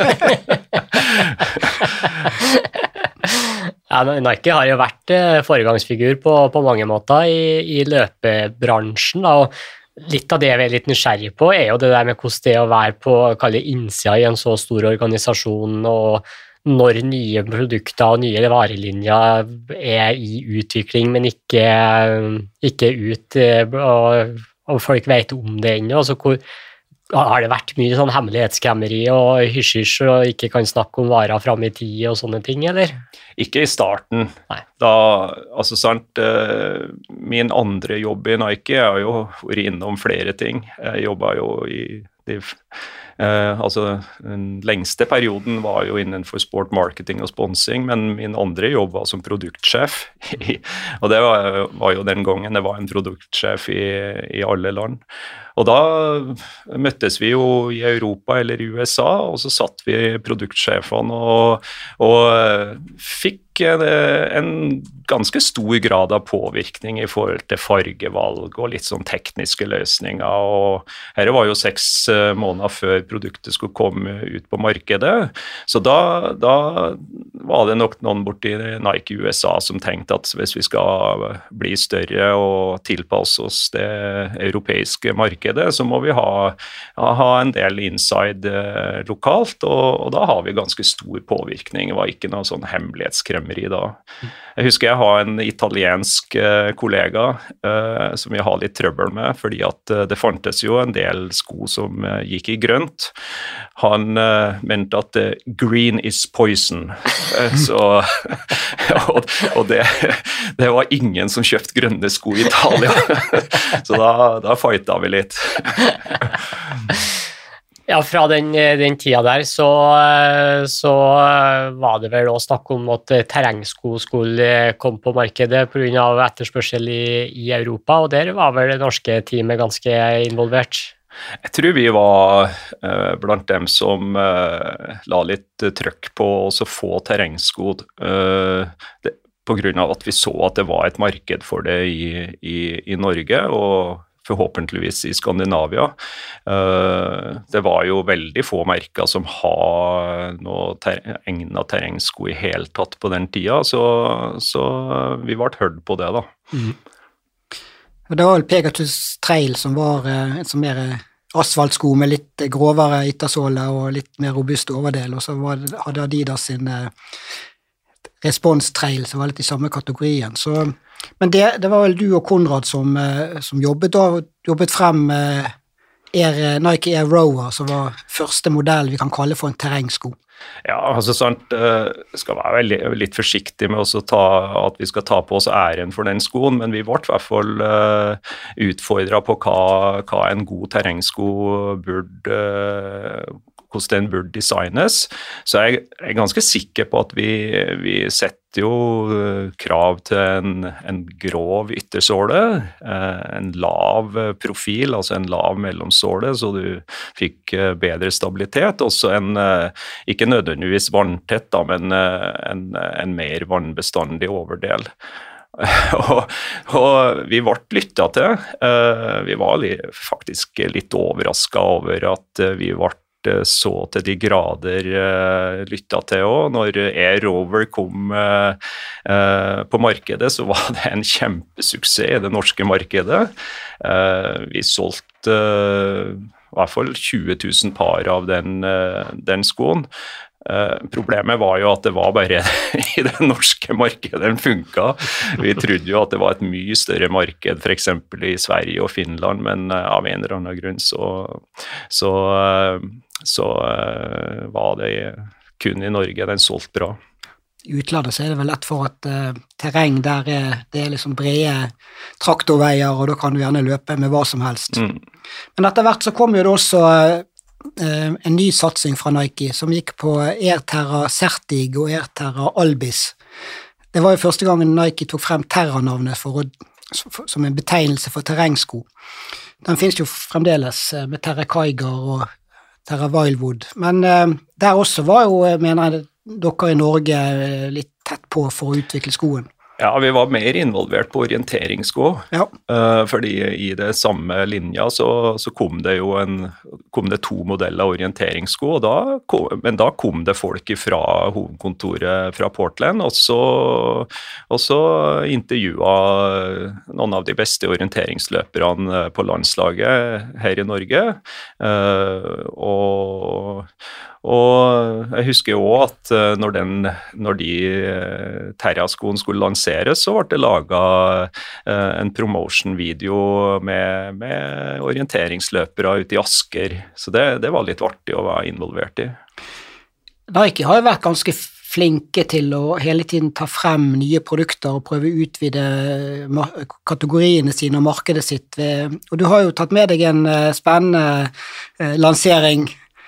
Ja, Nike har jo vært foregangsfigur på mange måter i løpebransjen, og litt av det vi er litt nysgjerrig på er jo det der med hvordan det å være på innsida i en så stor organisasjon, og når nye produkter og nye varelinjer er i utvikling, men ikke ut, og folk vet om det ennå, altså Har det vært mye sånn hemmelighetskremmeri og hysj-hysj og ikke kan snakke om varer fram i tid og sånne ting, eller? Ikke i starten. Nei. Da, altså sant, min andre jobb i Nike har jo vært innom flere ting. Jeg jobbet jo i altså den lengste perioden var jo innenfor sport, marketing og sponsing, men min andre jobb var som produktsjef, og det var jo den gangen det var en produktsjef i alle land. Og da møttes vi jo i Europa eller i USA, og så satt vi produktsjefene og fikk en ganske stor grad av påvirkning i forhold til fargevalg og litt sånn tekniske løsninger. Og dette var jo 6 måneder før produktet skulle komme ut på markedet, så da var det nok noen borti Nike i USA som tenkte at hvis vi skal bli større og tilpasse oss det europeiske markedet, så må vi ha en del inside lokalt, og da har vi ganske stor påvirkning. Det var ikke noe sånn hemmelighetskremmeri da. Jeg husker jeg har en italiensk kollega som jeg har litt trøbbel med, fordi at det fantes jo en del sko som gikk i grønt. Han mente at green is poison, og det var ingen som kjøpte grønne sko i Italia, så da fightet vi litt. Ja, fra den tida der så var det vel også snakk om at terrengsko skulle komme på markedet på grunn av etterspørsel i Europa, og der var vel det norske teamet ganske involvert. Jeg tror vi var blant dem som la litt trøkk på å få terrengsko på grunn av at vi så at det var et marked for det i Norge, og forhåpentligvis i Skandinavia. Det var jo veldig få merker som har noe egnet terrengsko i hele tatt på den tida, så vi ble hørt på det da. Mm. Det var vel Pegasus Trail som var en sånn mer asfaltsko med litt grovere yttersåle og litt mer robust overdel, og så hadde Adidas sin Response Trail som var litt i samme kategorien. Men det var vel du og Konrad som jobbet frem Nike Air Rower, som var første modell vi kan kalle for en terrengsko. Ja, altså sant, skal være litt forsiktig med at vi skal ta på oss æren for den skoen, men vi ble i hvert fall utfordret på hva en god terrengsko hvordan den burde designes. Så jeg er ganske sikker på at vi setter jo krav til en grov yttersåle, en lav profil, altså en lav mellomsåle, så du fikk bedre stabilitet, også ikke nødvendigvis vanntett, da, men en mer vannbestandig overdel. og vi ble lyttet til. Vi var faktisk litt overrasket over at vi ble så til de grader lyttet til også. Når Air Rover kom på markedet, så var det en kjempesuksess i det norske markedet. Vi solgte i hvert fall 20 000 par av den skoen. Problemet var jo at det var bare i det norske markedet den funket. Vi trodde jo at det var et mye større marked, for eksempel i Sverige og Finland, men av en eller annen grunn så var det kun i Norge den solgt bra. I utlandet så er det vel lett for at terreng der det er liksom brede traktorveier, og da kan du gjerne løpe med hva som helst. Men etter hvert så kom jo det også en ny satsing fra Nike som gikk på Airterra Certig og Airterra Albis. Det var jo første gangen Nike tok frem Terra-navnet som en betegnelse for terrengsko. Den finnes jo fremdeles med Terra Kiger og Terra Wildwood, men der også var jo, mener jeg, dere i Norge litt tett på for å utvikle skoen. Ja, vi var mer involvert på orienteringssko, ja. Fordi i det samme linja så kom det jo kom det 2 modeller orienteringssko, men da kom det folk fra hovedkontoret fra Portland, og så intervjuet noen av de beste orienteringsløperne på landslaget her i Norge, Og jeg husker jo også at når de Terra-skoene skulle lanseres, så ble det laget en promotion-video med orienteringsløpere ute i Asker. Så det var litt artig å være involvert i. Nike har jo vært ganske flinke til å hele tiden ta frem nye produkter og prøve å utvide kategoriene sine og markedet sitt. Og du har jo tatt med deg en spennende lansering,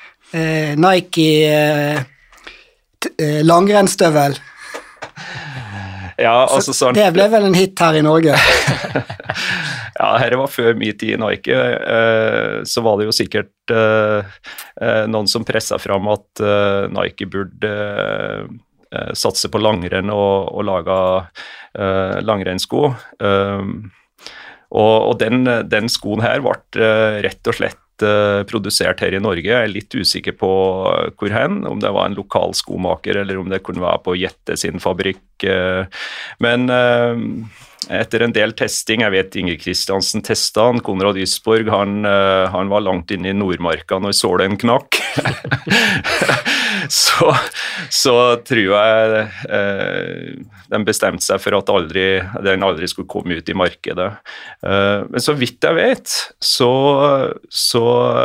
Nike langrennsstøvel. Ja, altså sånn. Det ble vel en hit her i Norge? Ja, dette var før min tid i Nike, så var det jo sikkert noen som presset fram at Nike burde satse på langrenn og lage langrennssko. Og den skoen her ble rett og slett produsert her i Norge. Jeg litt usikker på hvor hen, om det var en lokal skomaker eller om det kunne være på Jette sin fabrikk. Men etter en del testing, jeg vet Inger Kristiansen testet han, Konrad Ysborg, han var langt inne i Nordmarka når sålen knakk. så tror jeg de bestemte seg for at den aldri skulle komme ut i markedet. Men så vidt jeg vet, så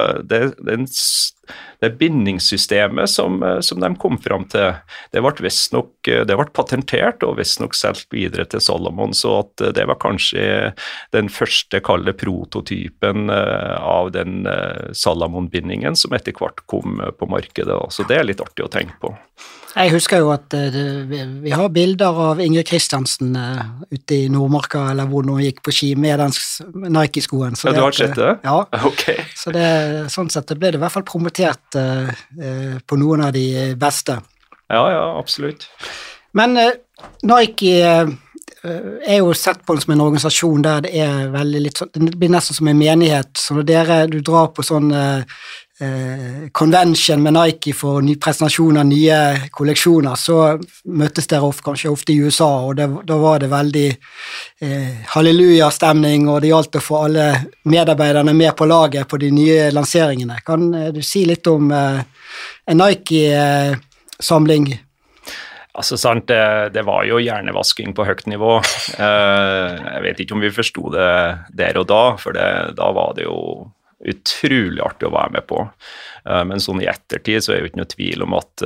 det bindingssystemet som de kom fram til, det ble patentert og visst nok solgt videre til Salomon, så at det var kanskje den første kalde prototypen av den Salomon-bindingen som etter hvert kom på markedet. Så det er litt artig å tenke på. Jeg husker jo at vi har bilder av Inger Kristiansen ute i Nordmarka, eller hvor hun gikk på ski med den Nike-skoen. Ja, du har sett det? Ja, okay. Så sånn sett ble det i hvert fall promotert på noen av de beste. Ja, absolutt. Men Nike er jo sett på som en organisasjon der det er veldig litt sånn, det blir nesten som en menighet, så når du drar på sånn convention med Nike for ny presentasjon av nye kolleksjoner, så møttes dere kanskje ofte i USA, og da var det veldig halleluja-stemning, og det gjaldt å få alle medarbeiderne med på laget på de nye lanseringene. Kan du si litt om en Nike-samling? Altså sant, det var jo hjernevasking på høyt nivå. Jeg vet ikke om vi forstod det der og da, for da var det jo utrolig artig å være med på. Men sånn i ettertid så er det jo ikke noe tvil om at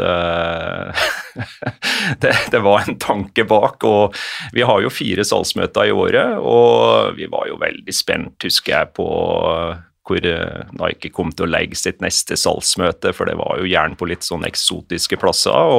det var en tanke bak, og vi har jo 4 salgsmøter i året, og vi var jo veldig spent, husker jeg, på hvor Nike kom til å legge sitt neste salgsmøte, for det var jo gjerne på litt sånn eksotiske plasser,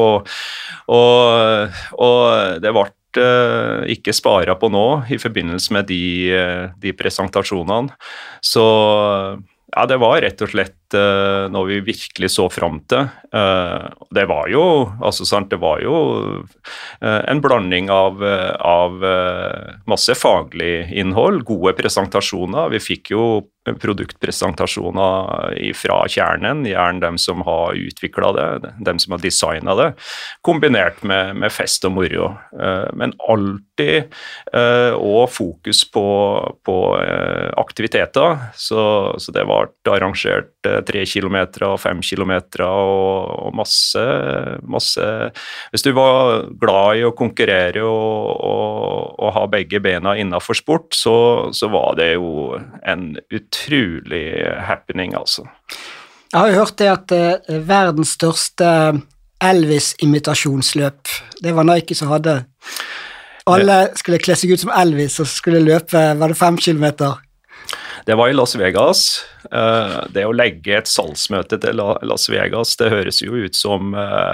og det ble ikke spara på nå i forbindelse med de presentasjonene. Så ja, det var rett og slett noe vi virkelig så fram til. Det var jo, altså sant, det var jo en blanding av masse faglig innhold, gode presentasjoner. Vi fikk jo produktpresentasjoner fra kjernen, gjerne dem som har utviklet det, dem som har designet det, kombinert med fest og moro. Men alltid og fokus på aktiviteter, så det var arrangert 3 kilometer og 5 kilometer og masse. Hvis du var glad i å konkurrere og ha begge bena innenfor sport, så var det jo en utrolig happening, altså. Jeg har jo hørt det at verdens største Elvis-imitasjonsløp, det var Nike som hadde. Alle skulle kle seg ut som Elvis og skulle løpe, var det 5 kilometer? Det var i Las Vegas. Det å legge et salgsmøte til Las Vegas, det høres jo ut som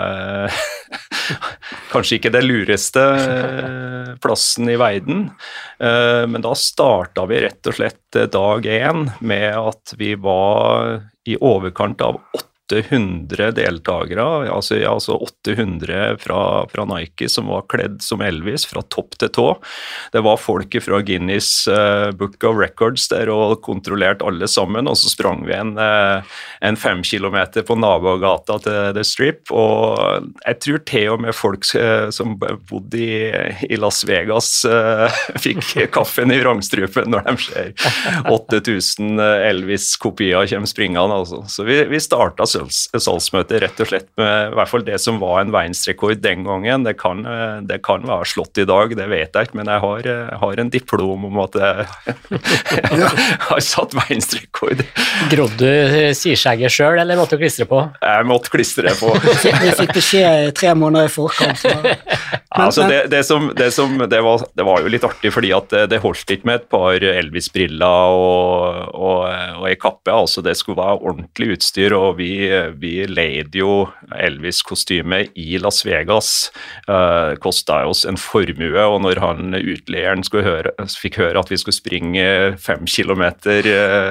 kanskje ikke det lureste plassen i verden, men da startet vi rett og slett dag 1 med at vi var i overkant av 800 deltakere, altså 800 fra Nike som var kledd som Elvis fra topp til tå. Det var folk fra Guinness Book of Records der og kontrollert alle sammen, og så sprang vi en 5 kilometer på nabogata til The Strip, og jeg tror til og med folk som bodde i Las Vegas fikk kaffen i vrangstrupen når de ser 8000 Elvis-kopier kommer springende, altså. Så vi startet salgsmøte rett og slett med i hvert fall det som var en verdensrekord den gangen. Det kan være slått i dag, det vet jeg ikke, men jeg har en diplom om at jeg har satt verdensrekord. Grodde du siskjegget selv, eller måtte du klistre på? Jeg måtte klistre på. Vi fikk beskjed 3 måneder i forkant. Altså det var jo litt artig, fordi at det holdt ikke med et par Elvis-briller og en kappe, altså det skulle være ordentlig utstyr, og vi leide jo Elvis-kostyme i Las Vegas. Kostet oss en formue, og når han utleieren fikk høre at vi skulle springe 5 kilometer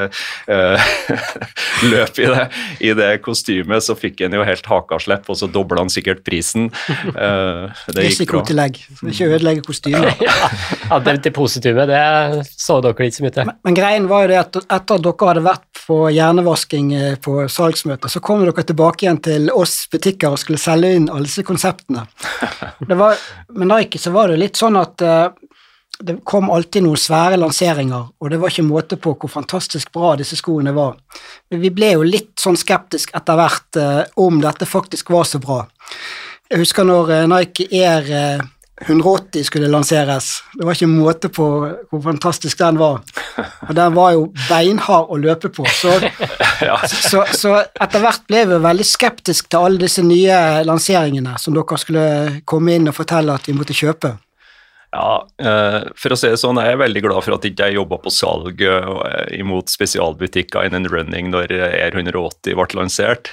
løp i det kostymet, så fikk han jo helt hakaslepp, og så doblet han sikkert prisen. Risikotillegg, så ikke ødelegge kostymet. Ja, det depositumet, det så dere ikke så mye til. Men greien var jo det at etter at dere hadde vært på hjernevasking på salgsmøtet, så kom dere tilbake igjen til oss butikker og skulle selge inn alle disse konseptene. Med Nike så var det litt sånn at det kom alltid noen svære lanseringer, og det var ikke måte på hvor fantastisk bra disse skoene var. Men vi ble jo litt sånn skeptisk etter hvert om dette faktisk var så bra. Jeg husker når Nike Air 180 skulle lanseres, det var ikke måte på hvor fantastisk den var, og den var jo beinhard å løpe på, så etter hvert ble vi veldig skeptisk til alle disse nye lanseringene som dere skulle komme inn og fortelle at vi måtte kjøpe. Ja, for å si det sånn, jeg er veldig glad for at ikke jeg jobbet på salg imot spesialbutikker innen running når Air 180 ble lansert.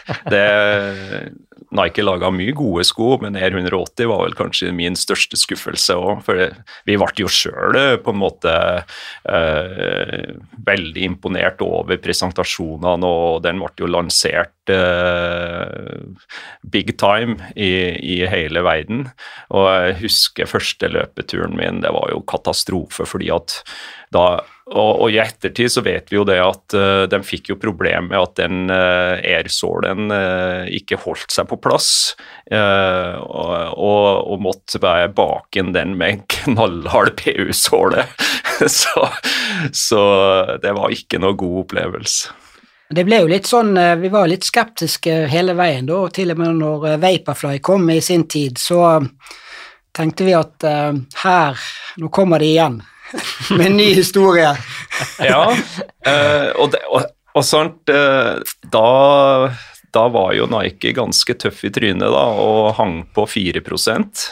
Nike laget mye gode sko, men Air 180 var vel kanskje min største skuffelse også, for vi ble jo selv på en måte veldig imponert over presentasjonene, og den ble jo lansert big time i hele verden, og jeg husker første løpeturen min, det var jo katastrofe, fordi at og i ettertid så vet vi jo det at de fikk jo problem med at den airsålen ikke holdt seg på plass, og måtte være baken den med en knallhard PU-såle, så det var ikke noe god opplevelse. Det ble jo litt sånn, vi var litt skeptiske hele veien da, og til og med når Vaporfly kom i sin tid, så tenkte vi at nå kommer de igjen med en ny historie. Ja, og sant, da var jo Nike ganske tøff i trynet da, og hang på 4%.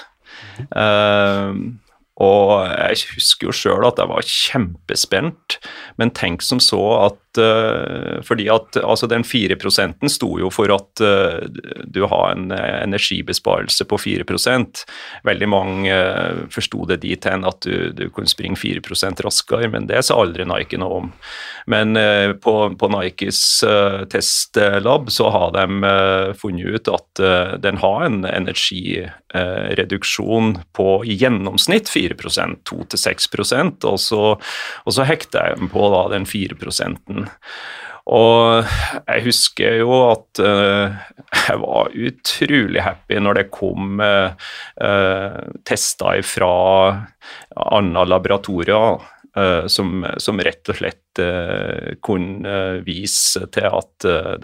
Og jeg husker jo selv at jeg var kjempespent, men tenk som så at fordi at altså den 4% sto jo for at du har en energibesparelse på 4%. Veldig mange forstod det dit hen at du kunne springe 4% raskere, men det sa aldri Nike noe om. Men på Nikes testlab så har de funnet ut at den har en energireduksjon på i gjennomsnitt 4%, 2-6%, og så hekter jeg på da den 4%. Og jeg husker jo at jeg var utrolig happy når det kom tester fra andre laboratorier som rett og slett kunne vise til at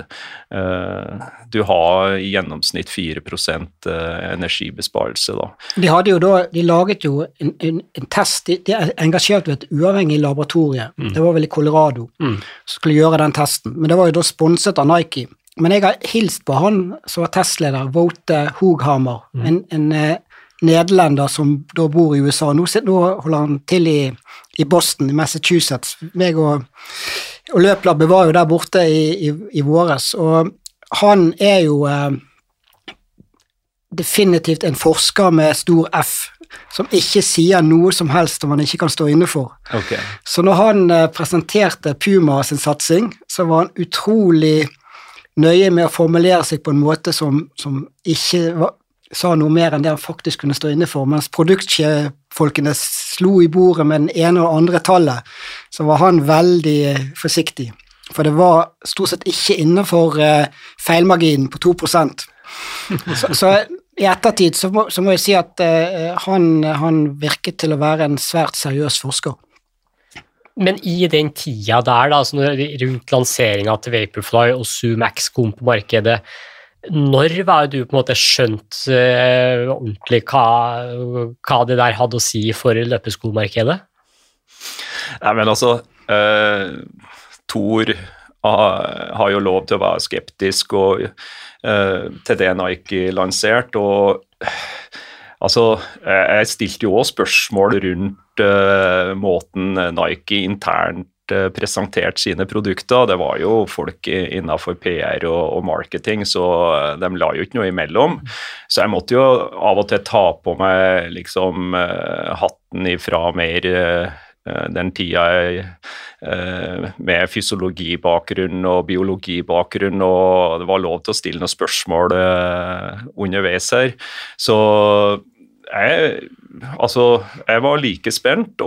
du har i gjennomsnitt 4% energibesparelse da. De laget jo en test, de engasjerte et uavhengig laboratorie, det var vel i Colorado, som skulle gjøre den testen, men det var jo da sponset av Nike. Men jeg har hilst på han som var testleder, Wout Hooghammer, en nederlender som da bor i USA. Nå holder han til i Boston, i Massachusetts. Meg og løplabbet var jo der borte i våres, og han er jo definitivt en forsker med stor F, som ikke sier noe som helst som han ikke kan stå inne for. Okay. Så når han presenterte Puma sin satsing, så var han utrolig nøye med å formulere seg på en måte som ikke sa noe mer enn det han faktisk kunne stå inne for, mens produktsjeffolkene slo i bordet med den ene og andre tallet, så var han veldig forsiktig, for det var stort sett ikke innenfor feilmarginen på 2%. Så i ettertid så må jeg si at han virket til å være en svært seriøs forsker. Men i den tida der, da, altså rundt lanseringen til Vaporfly og ZoomX kom på markedet, når var du på en måte skjønt ordentlig hva det der hadde å si for løpeskomarkedet? Nei, men altså, Thor har jo lov til å være skeptisk til det Nike lansert, og altså, jeg stilte jo også spørsmål rundt måten Nike internt presentert sine produkter. Det var jo folk innenfor PR og marketing, så de la jo ikke noe imellom. Så jeg måtte jo av og til ta på meg liksom hatten ifra mer den tida med fysiologibakgrunn og biologibakgrunn, og det var lov til å stille noen spørsmål underveis her. Så jeg var like spent,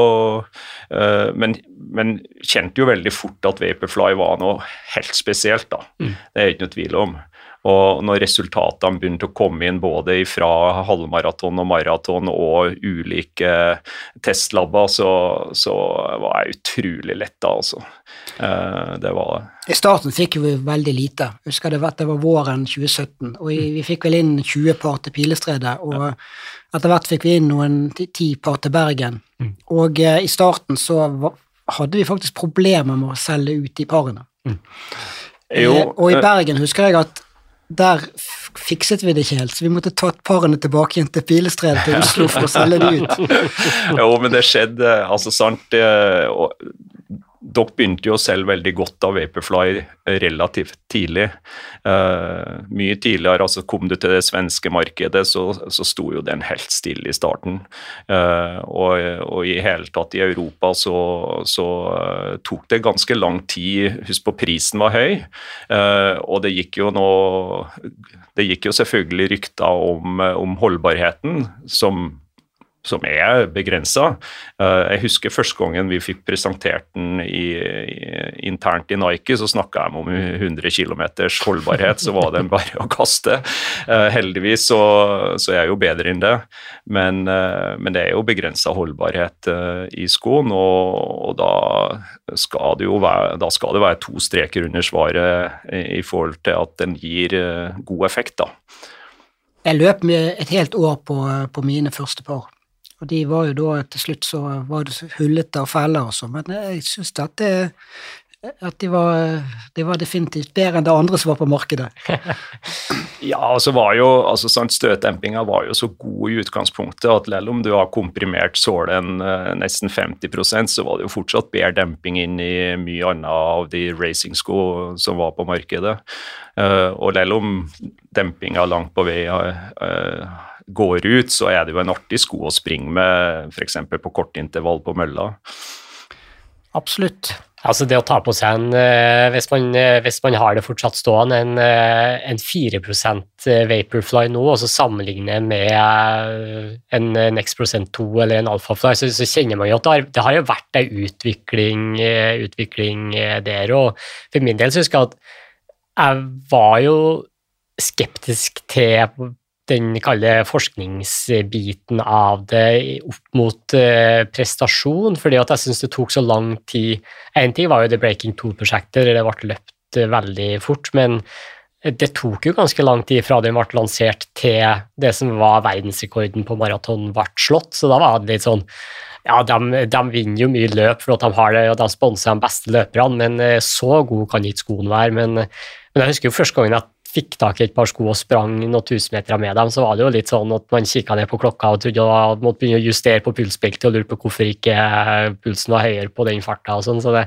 men kjente jo veldig fort at Vaporfly var noe helt spesielt da. Det er ikke noe tvil om. Og når resultatene begynte å komme inn både fra halvmaraton og maraton og ulike testlabber, så var jeg utrolig lett da, altså. Det var... I starten fikk vi veldig lite. Jeg husker det var våren 2017, og vi fikk vel inn 20 par til Pilestredet, og etter hvert fikk vi inn noen 10 par til Bergen. Og i starten så hadde vi faktisk problemer med å selge ut de parene. Og i Bergen husker jeg at der fikset vi det ikke helt, så vi måtte ta parene tilbake inn til Pilestredet til Oslo for å selge de ut. Jo, men det skjedde, altså sant, dere begynte jo selv veldig godt av Vaporfly relativt tidlig. Mye tidligere, altså kom du til det svenske markedet, så sto jo den helt stille i starten. Og i hele tatt i Europa så tok det ganske lang tid. Husk på, prisen var høy, og det gikk jo selvfølgelig rykter om holdbarheten, som er begrenset. Jeg husker første gangen vi fikk presentert den internt i Nike, så snakket jeg om 100 kilometers holdbarhet, så var den bare å kaste. Heldigvis så er jeg jo bedre enn det, men det er jo begrenset holdbarhet i skoen, og da skal det være 2 streker under svaret i forhold til at den gir god effekt da. Jeg løp med et helt år på mine første par. Og de var jo da, til slutt så var det hullete og fæle også, men jeg synes at de var definitivt bedre enn det andre som var på markedet. Ja, altså støtdempingen var jo så god i utgangspunktet, at selv om du har komprimert sålen nesten 50%, så var det jo fortsatt bedre demping inn i mye annet av de racingsko som var på markedet. Og selv om dempingen langt på vei går ut, så er det jo en artig sko å springe med, for eksempel på kortintervall på mølla. Absolutt. Altså det å ta på seg hvis man har det fortsatt stående, en 4% Vaporfly nå, og så sammenligne med en Next% 2 eller en Alphafly, så kjenner man jo at det har jo vært en utvikling der, og for min del så husker jeg at jeg var jo skeptisk til den kalde forskningsbiten av det opp mot prestasjon, fordi at jeg synes det tok så lang tid. En ting var jo det Breaking 2-prosjektet, det ble løpt veldig fort, men det tok jo ganske lang tid fra den ble lansert til det som var verdensrekorden på maraton ble slått, så da var det litt sånn, ja, de vinner jo mye løp for at de har det, og de sponser de beste løperne, men så god kan ikke skoen være, men jeg husker jo første gangen at fikk tak i et par sko og sprang noen 1000 meter med dem, så var det jo litt sånn at man kikket ned på klokka og trodde at man måtte begynne å justere på pulsbeltet og lure på hvorfor ikke pulsen var høyere på den farta og sånn, så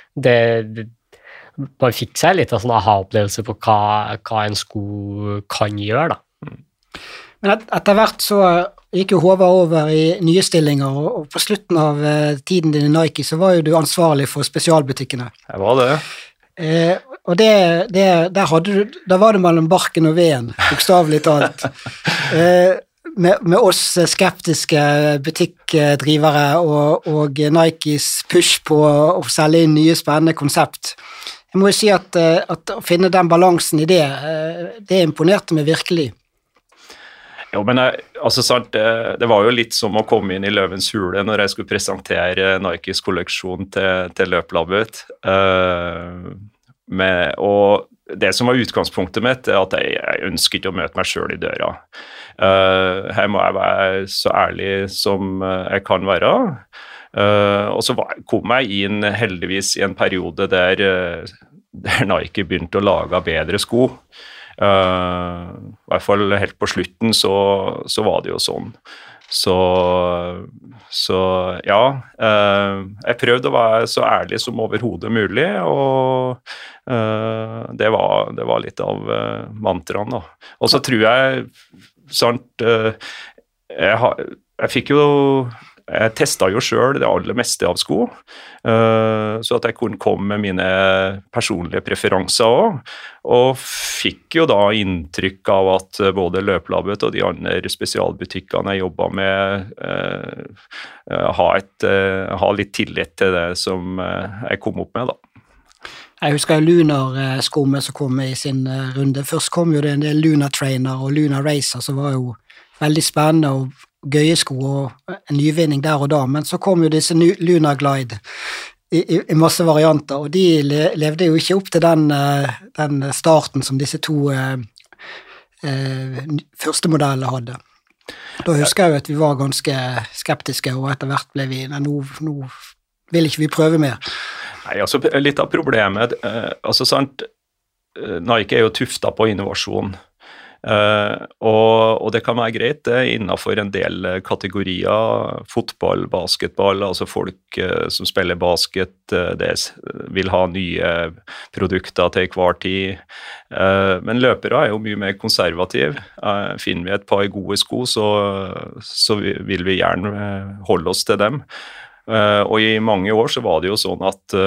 man fikk seg litt av sånn aha-opplevelse på hva en sko kan gjøre da. Men etter hvert så gikk jo Håvard over i nye stillinger, og på slutten av tiden din i Nike så var jo du ansvarlig for spesialbutikkene. Jeg var det. Og der var det mellom barken og veden, bokstavelig talt. Med oss skeptiske butikkdrivere og Nikes push på å selge inn nye spennende konsept. Jeg må jo si at å finne den balansen i det imponerte meg virkelig. Jo, men sant, det var jo litt som å komme inn i Løvens hule når jeg skulle presentere Nikes kolleksjon til løplabbet. Og det som var utgangspunktet mitt, at jeg ønsker ikke å møte meg selv i døra. Her må jeg være så ærlig som jeg kan være. Og så kom jeg inn heldigvis i en periode der Nike begynte å lage bedre sko. I hvert fall helt på slutten så var det jo sånn. Så ja, jeg prøvde å være så ærlig som overhodet mulig, og det var litt av mantraen da. Og så tror jeg, sant, jeg testet jo selv det aller meste av sko, så at jeg kunne komme med mine personlige preferanser også, og fikk jo da inntrykk av at både Løplabbet og de andre spesialbutikkene jeg jobbet med ha litt tillit til det som jeg kom opp med da. Jeg husker Lunar-skoene som kom i sin runde. Først kom jo det en del Lunar Trainer og Lunar Racer, som var jo veldig spennende og gøye sko og en nyvinning der og da, men så kom jo disse Lunar Glide i masse varianter, og de levde jo ikke opp til den starten som disse to første modellene hadde. Da husker jeg jo at vi var ganske skeptiske, og etter hvert ble vi, nå vil ikke vi prøve mer. Nei, altså litt av problemet, sant, Nike jo tuftet på innovasjon, og det kan være greit innenfor en del kategorier, fotball, basketball, altså folk som spiller basket, vil ha nye produkter til hver tid, men løpere jo mye mer konservativ. Finner vi et par gode sko, så vil vi gjerne holde oss til dem. Og i mange år så var det jo sånn at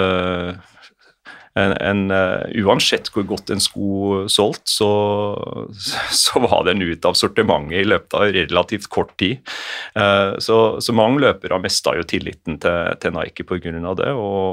uansett hvor godt en sko solgt, så var den ut av sortimentet i løpet av relativt kort tid. Så mange løpere mistet jo tilliten til Nike på grunn av det,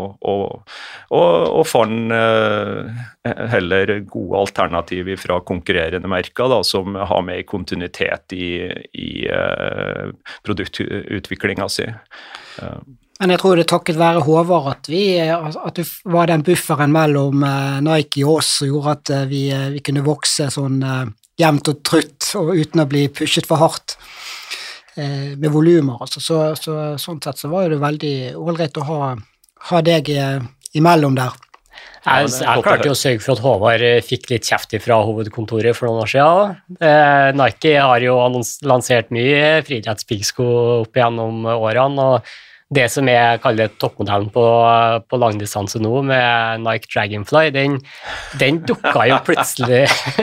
og fant heller gode alternativer fra konkurrerende merker da, som har mer kontinuitet i produktutviklingen sin. Men jeg tror det takket være Håvard at du var den bufferen mellom Nike og oss som gjorde at vi kunne vokse sånn jevnt og trutt og uten å bli pushet for hardt med volumer. Altså. Sånn sett så var det veldig ålreit å ha deg imellom der. Jeg klarte jo å sørge for at Håvard fikk litt kjeft fra hovedkontoret for noen år siden. Nike har jo lansert mye friidrettspiggsko opp igjennom årene, og det som jeg kaller toppmodellen på langdistanse nå, med Nike Dragonfly, den dukket jo plutselig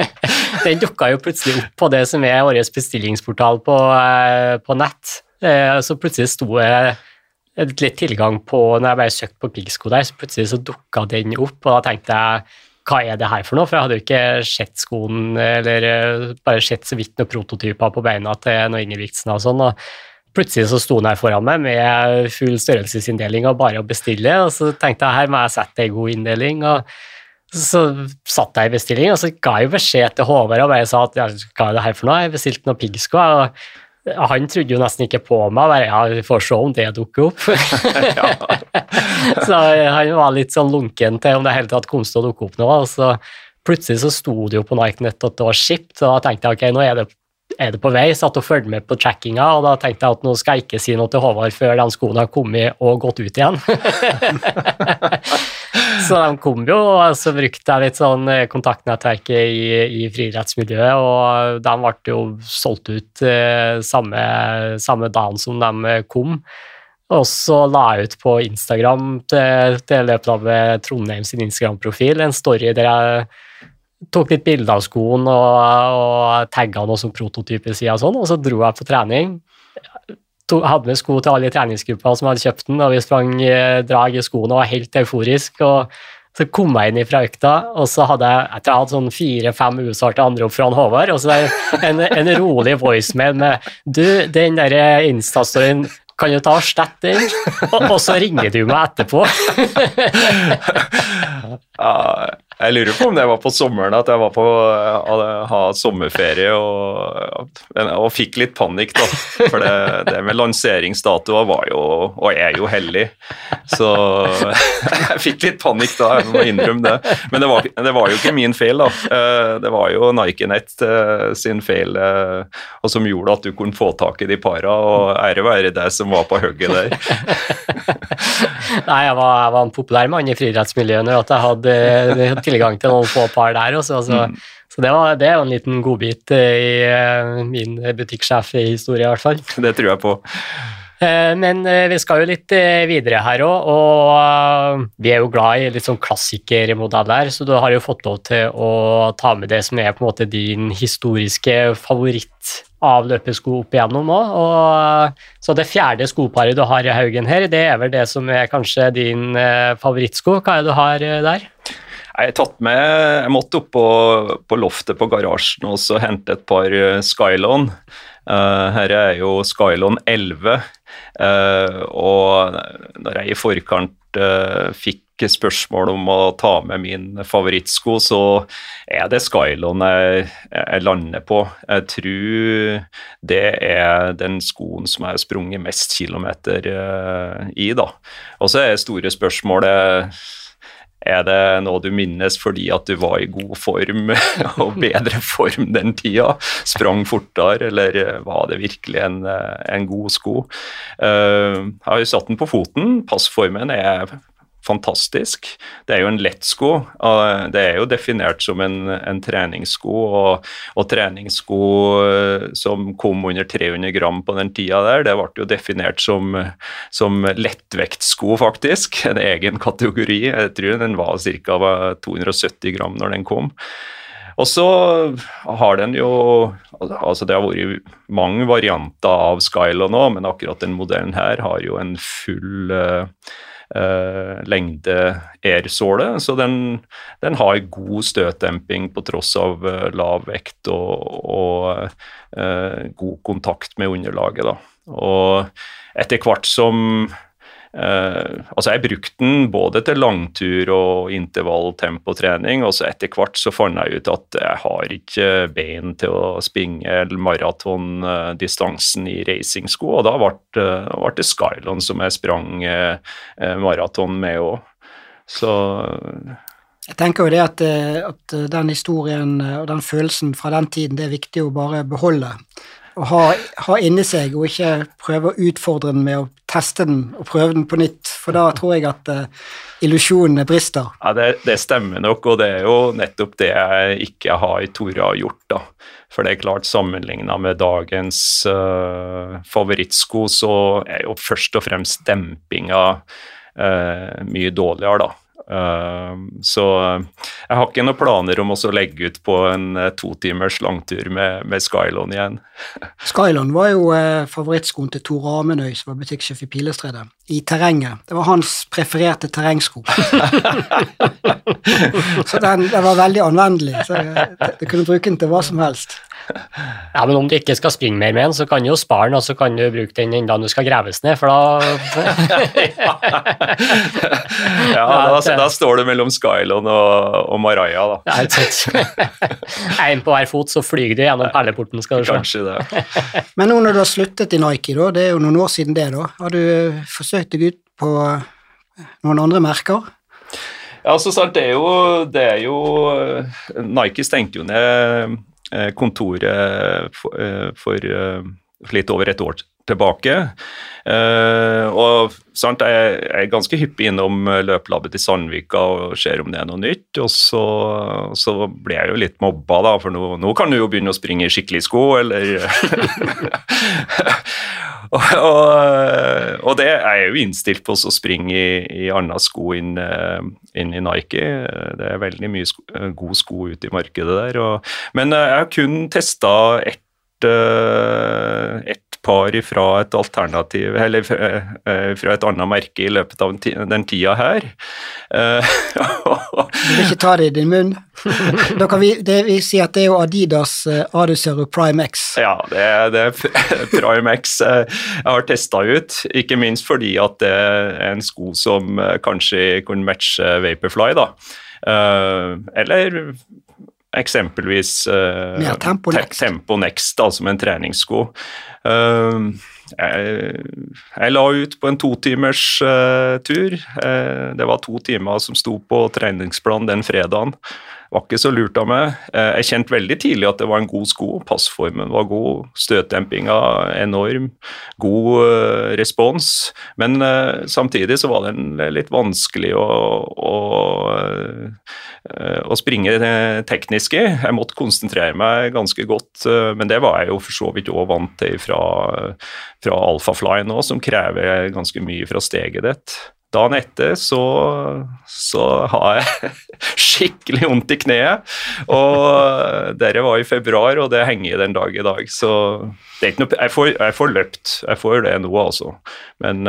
opp på det som vår bestillingsportal på nett. Så plutselig sto litt tilgang på, når jeg bare søkte på piggsko der, så plutselig så dukket den opp, og da tenkte jeg, hva det her for noe? For jeg hadde jo ikke sett skoen, eller bare sett så vidt noen prototyper på beina til noen Ingebrigtsen og sånn, og plutselig så sto den her foran meg med full størrelsesinndeling og bare å bestille, og så tenkte jeg, her må jeg sette en god inndeling, og så satt jeg i bestilling, og så ga jeg beskjed til Håvard og bare sa at, hva det her for noe? Jeg bestilte noen piggsko, og han trodde jo nesten ikke på meg, bare, vi får se om det dukker opp. Så han var litt sånn lunken til om det hele tatt kom til å dukke opp noe, og så plutselig så sto det jo på Nike Net at det var shipped, og da tenkte jeg, ok, nå er det på vei, satt og følte med på trackinga, og da tenkte jeg at nå skal jeg ikke si noe til Håvard før den skoen har kommet og gått ut igjen. Så de kom jo, og så brukte jeg litt sånn kontaktnettverket i friidrettsmiljøet, og de ble jo solgt ut samme dagen som de kom. Og så la jeg ut på Instagram til Løplabbet Trondheim sin Instagram-profil, en story der jeg tok litt bilder av skoen og tagget noe som prototypesida og sånn, og så dro jeg på trening. Hadde med sko til alle i treningsgrupper som hadde kjøpt den, og vi sprang drag i skoene og var helt euforisk, og så kom jeg inn fra økta, og så hadde jeg hadde sånn 4-5 usvarte andre opp fra Håvard, og så en rolig voicemail med, du, den der Insta-storyen, kan du ta og slette den? Og så ringer du meg etterpå. Jeg lurer på om det var på sommeren at jeg var på ha sommerferie og fikk litt panikk da, for det med lanseringsdatoer var jo, og er jo hellig, så jeg fikk litt panikk da, jeg må innrømme det, men det var jo ikke min feil da, det var jo NikeNet sin feil, og som gjorde at du kunne få tak i de para, og ære være det som var på hugget der. Nei, jeg var en populær mann i friidrettsmiljøet når jeg hadde tilgang til noen få par der også, så det er jo en liten godbit i min butikksjef-historie i hvert fall. Det tror jeg på. Men vi skal jo litt videre her også, og vi er jo glad i litt sånn klassikermodeller, så du har jo fått lov til å ta med det som er på en måte din historiske favoritt av løpesko opp igjennom også, og så det fjerde skoparet du har i haugen her, det er vel det som er kanskje din favorittsko. Hva er det du har der? Jeg måtte opp på loftet på garasjen og så hente et par Skylon. Her er jo Skylon 11, og når jeg i forkant fikk spørsmål om å ta med min favorittsko, så er det Skylon jeg lander på. Jeg tror det er den skoen som jeg har sprunget mest kilometer i da. Og så er store spørsmålet, er det noe du minnes fordi at du var i god form og bedre form den tida, sprang fortere, eller var det virkelig en god sko? Jeg har jo satt den på foten, passformen er fantastisk. Det er jo en lett sko, det er jo definert som en treningssko, og treningssko som kom under 300 gram på den tida der, det ble jo definert som lettvektsko faktisk, en egen kategori. Jeg tror den var ca. 270 gram når den kom. Og så har den jo, altså det har vært mange varianter av Skylon nå, men akkurat den modellen her har jo en full lengde airsåle, så den har god støtdemping på tross av lav vekt og god kontakt med underlaget da. Og etter hvert som altså jeg brukte den både til langtur og intervall-tempotrening, og så etter hvert så fant jeg ut at jeg har ikke bein til å springe maratondistansen i racingsko, og da ble det Skylon som jeg sprang maraton med også. Så jeg tenker jo det at den historien og den følelsen fra den tiden, det er viktig å bare beholde og ha inni seg, og ikke prøve å utfordre den med å teste den og prøve den på nytt, for da tror jeg at illusjonene brister. Ja, det stemmer nok, og det er jo nettopp det jeg ikke har Tora gjort da. For det er klart, sammenlignet med dagens favorittsko, så er jo først og fremst dempinga mye dårligere da. Så jeg har ikke noen planer om å legge ut på en 2 timers langtur med Skylon igjen. Skylon var jo favorittskoen til Tor Amenøy, som var butikksjef i Pilestredet, i terrenget. Det var hans prefererte terrengsko. Så den var veldig anvendelig, så det kunne bruke den til hva som helst. Ja, men om du ikke skal springe mer med den, så kan du jo spare den, og så kan du bruke den enda du skal graves ned, for da... da står det mellom Skylon og Maraya, da. Ja, helt sant. En på hver fot, så flyger du gjennom perleporten, skal du se. Kanskje det. Men nå når du har sluttet i Nike, da, det er jo noen år siden det, da, har du forsøkt deg ut på noen andre merker? Ja, så sant, det er jo Nike stengte jo ned kontoret for litt over et år tilbake, og sant, jeg er ganske hyppig innom løplabbet i Sandvika og ser om det er noe nytt, og så ble jeg jo litt mobba da, for nå kan du jo begynne å springe i skikkelig sko, eller og det er jo innstilt på å springe i andre sko inn i Nike. Det er veldig mye god sko ute i markedet der, men jeg har kun testet et par fra et alternativ, eller fra et annet merke i løpet av den tida her. Du vil ikke ta det i din munn. Da kan vi si at det er jo Adidas Adizero Prime X. Ja, det er Prime X jeg har testet ut, ikke minst fordi at det er en sko som kanskje kunne matche Vaporfly da. Eller eksempelvis Tempo Next da, som en treningssko. Jeg la ut på en 2-timers tur. Det var 2 timer som sto på treningsplan den fredagen. Det var ikke så lurt av meg. Jeg kjente veldig tidlig at det var en god sko. Passformen var god, støtdempinga enorm, god respons. Men samtidig så var den litt vanskelig å springe teknisk i. Jeg måtte konsentrere meg ganske godt, men det var jeg jo for så vidt også vant til fra Alphafly nå, som krever ganske mye fra steget ditt. Dagen etter så har jeg skikkelig vondt i kneet, og dere var i februar, og det henger i den dag i dag, så det er ikke noe, jeg får løpt, jeg får det nå altså, men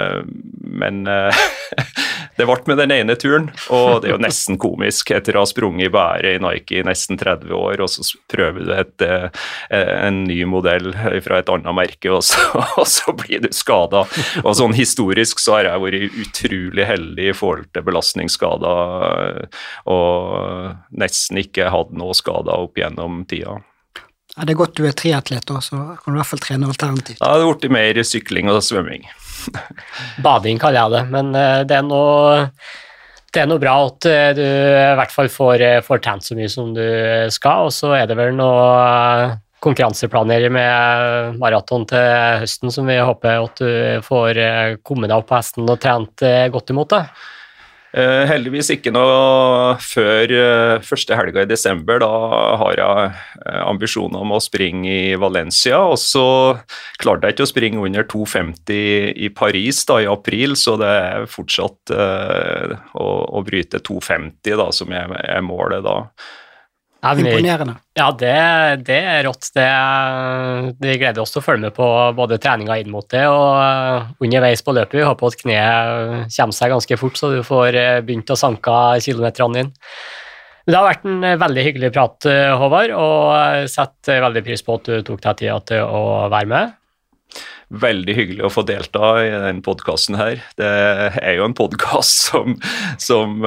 det ble med den ene turen, og det er jo nesten komisk etter å ha sprunget i bæret i Nike i nesten 30 år, og så prøver du en ny modell fra et annet merke, og så blir du skadet. Og sånn historisk så har jeg vært utrolig heldig i forhold til belastningsskader, og nesten ikke hatt noe skader opp gjennom tida. Ja, det er godt du er triatlet da, så kan du i hvert fall trene alternativt. Ja, det har vært mer sykling og svømming. Bading kaller jeg det, men det er noe bra at du i hvert fall får trent så mye som du skal, og så er det vel noe konkurranseplaner med maraton til høsten som vi håper at du får kommet deg opp på hesten og trent godt imot det. Heldigvis ikke noe før første helga i desember. Da har jeg ambisjoner om å springe i Valencia, og så klarte jeg ikke å springe under 2,50 i Paris da, i april, så det er fortsatt å bryte 2,50 da, som er målet da. Imponerende. Ja, det er rått. Vi gleder oss til å følge med på både treninga inn mot det og underveis på løpet. Vi håper at kneet kommer seg ganske fort, så du får begynt å sanke kilometerne inn. Det har vært en veldig hyggelig prat, Håvard, og jeg setter veldig pris på at du tok deg tida til å være med. Veldig hyggelig å få delta i den podcasten her. Det er jo en podcast som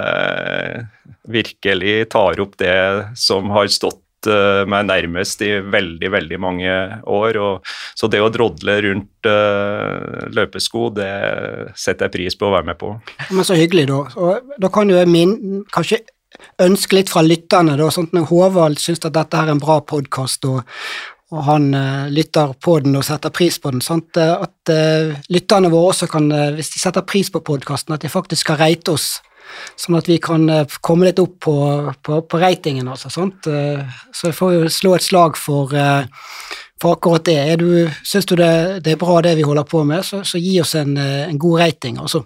virkelig tar opp det som har stått meg nærmest i veldig, veldig mange år. Så det å drodle rundt løpesko, det setter jeg pris på å være med på. Men så hyggelig da. Og da kan du kanskje ønske litt fra lytterne da, sånn at når Håvard synes at dette her er en bra podcast, og han lytter på den og setter pris på den, sånn at lytterne våre også kan, hvis de setter pris på podcasten, at de faktisk skal rate oss, sånn at vi kan komme litt opp på ratingen, altså, sånt. Så jeg får jo slå et slag for akkurat det. Synes du det er bra det vi holder på med, så gi oss en god rating, altså.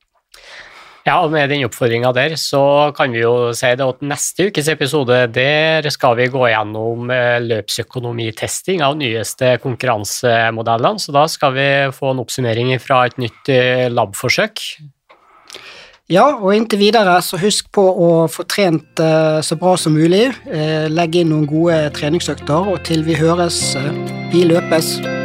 Ja, og med den oppfordringen der, så kan vi jo si det at neste ukes episode, der skal vi gå gjennom løpsøkonomitesting av nyeste konkurransemodellene, så da skal vi få en oppsummering fra et nytt labforsøk. Ja, og inntil videre så husk på å få trent så bra som mulig, legge inn noen gode treningsøkter, og til vi høres, vi løpes.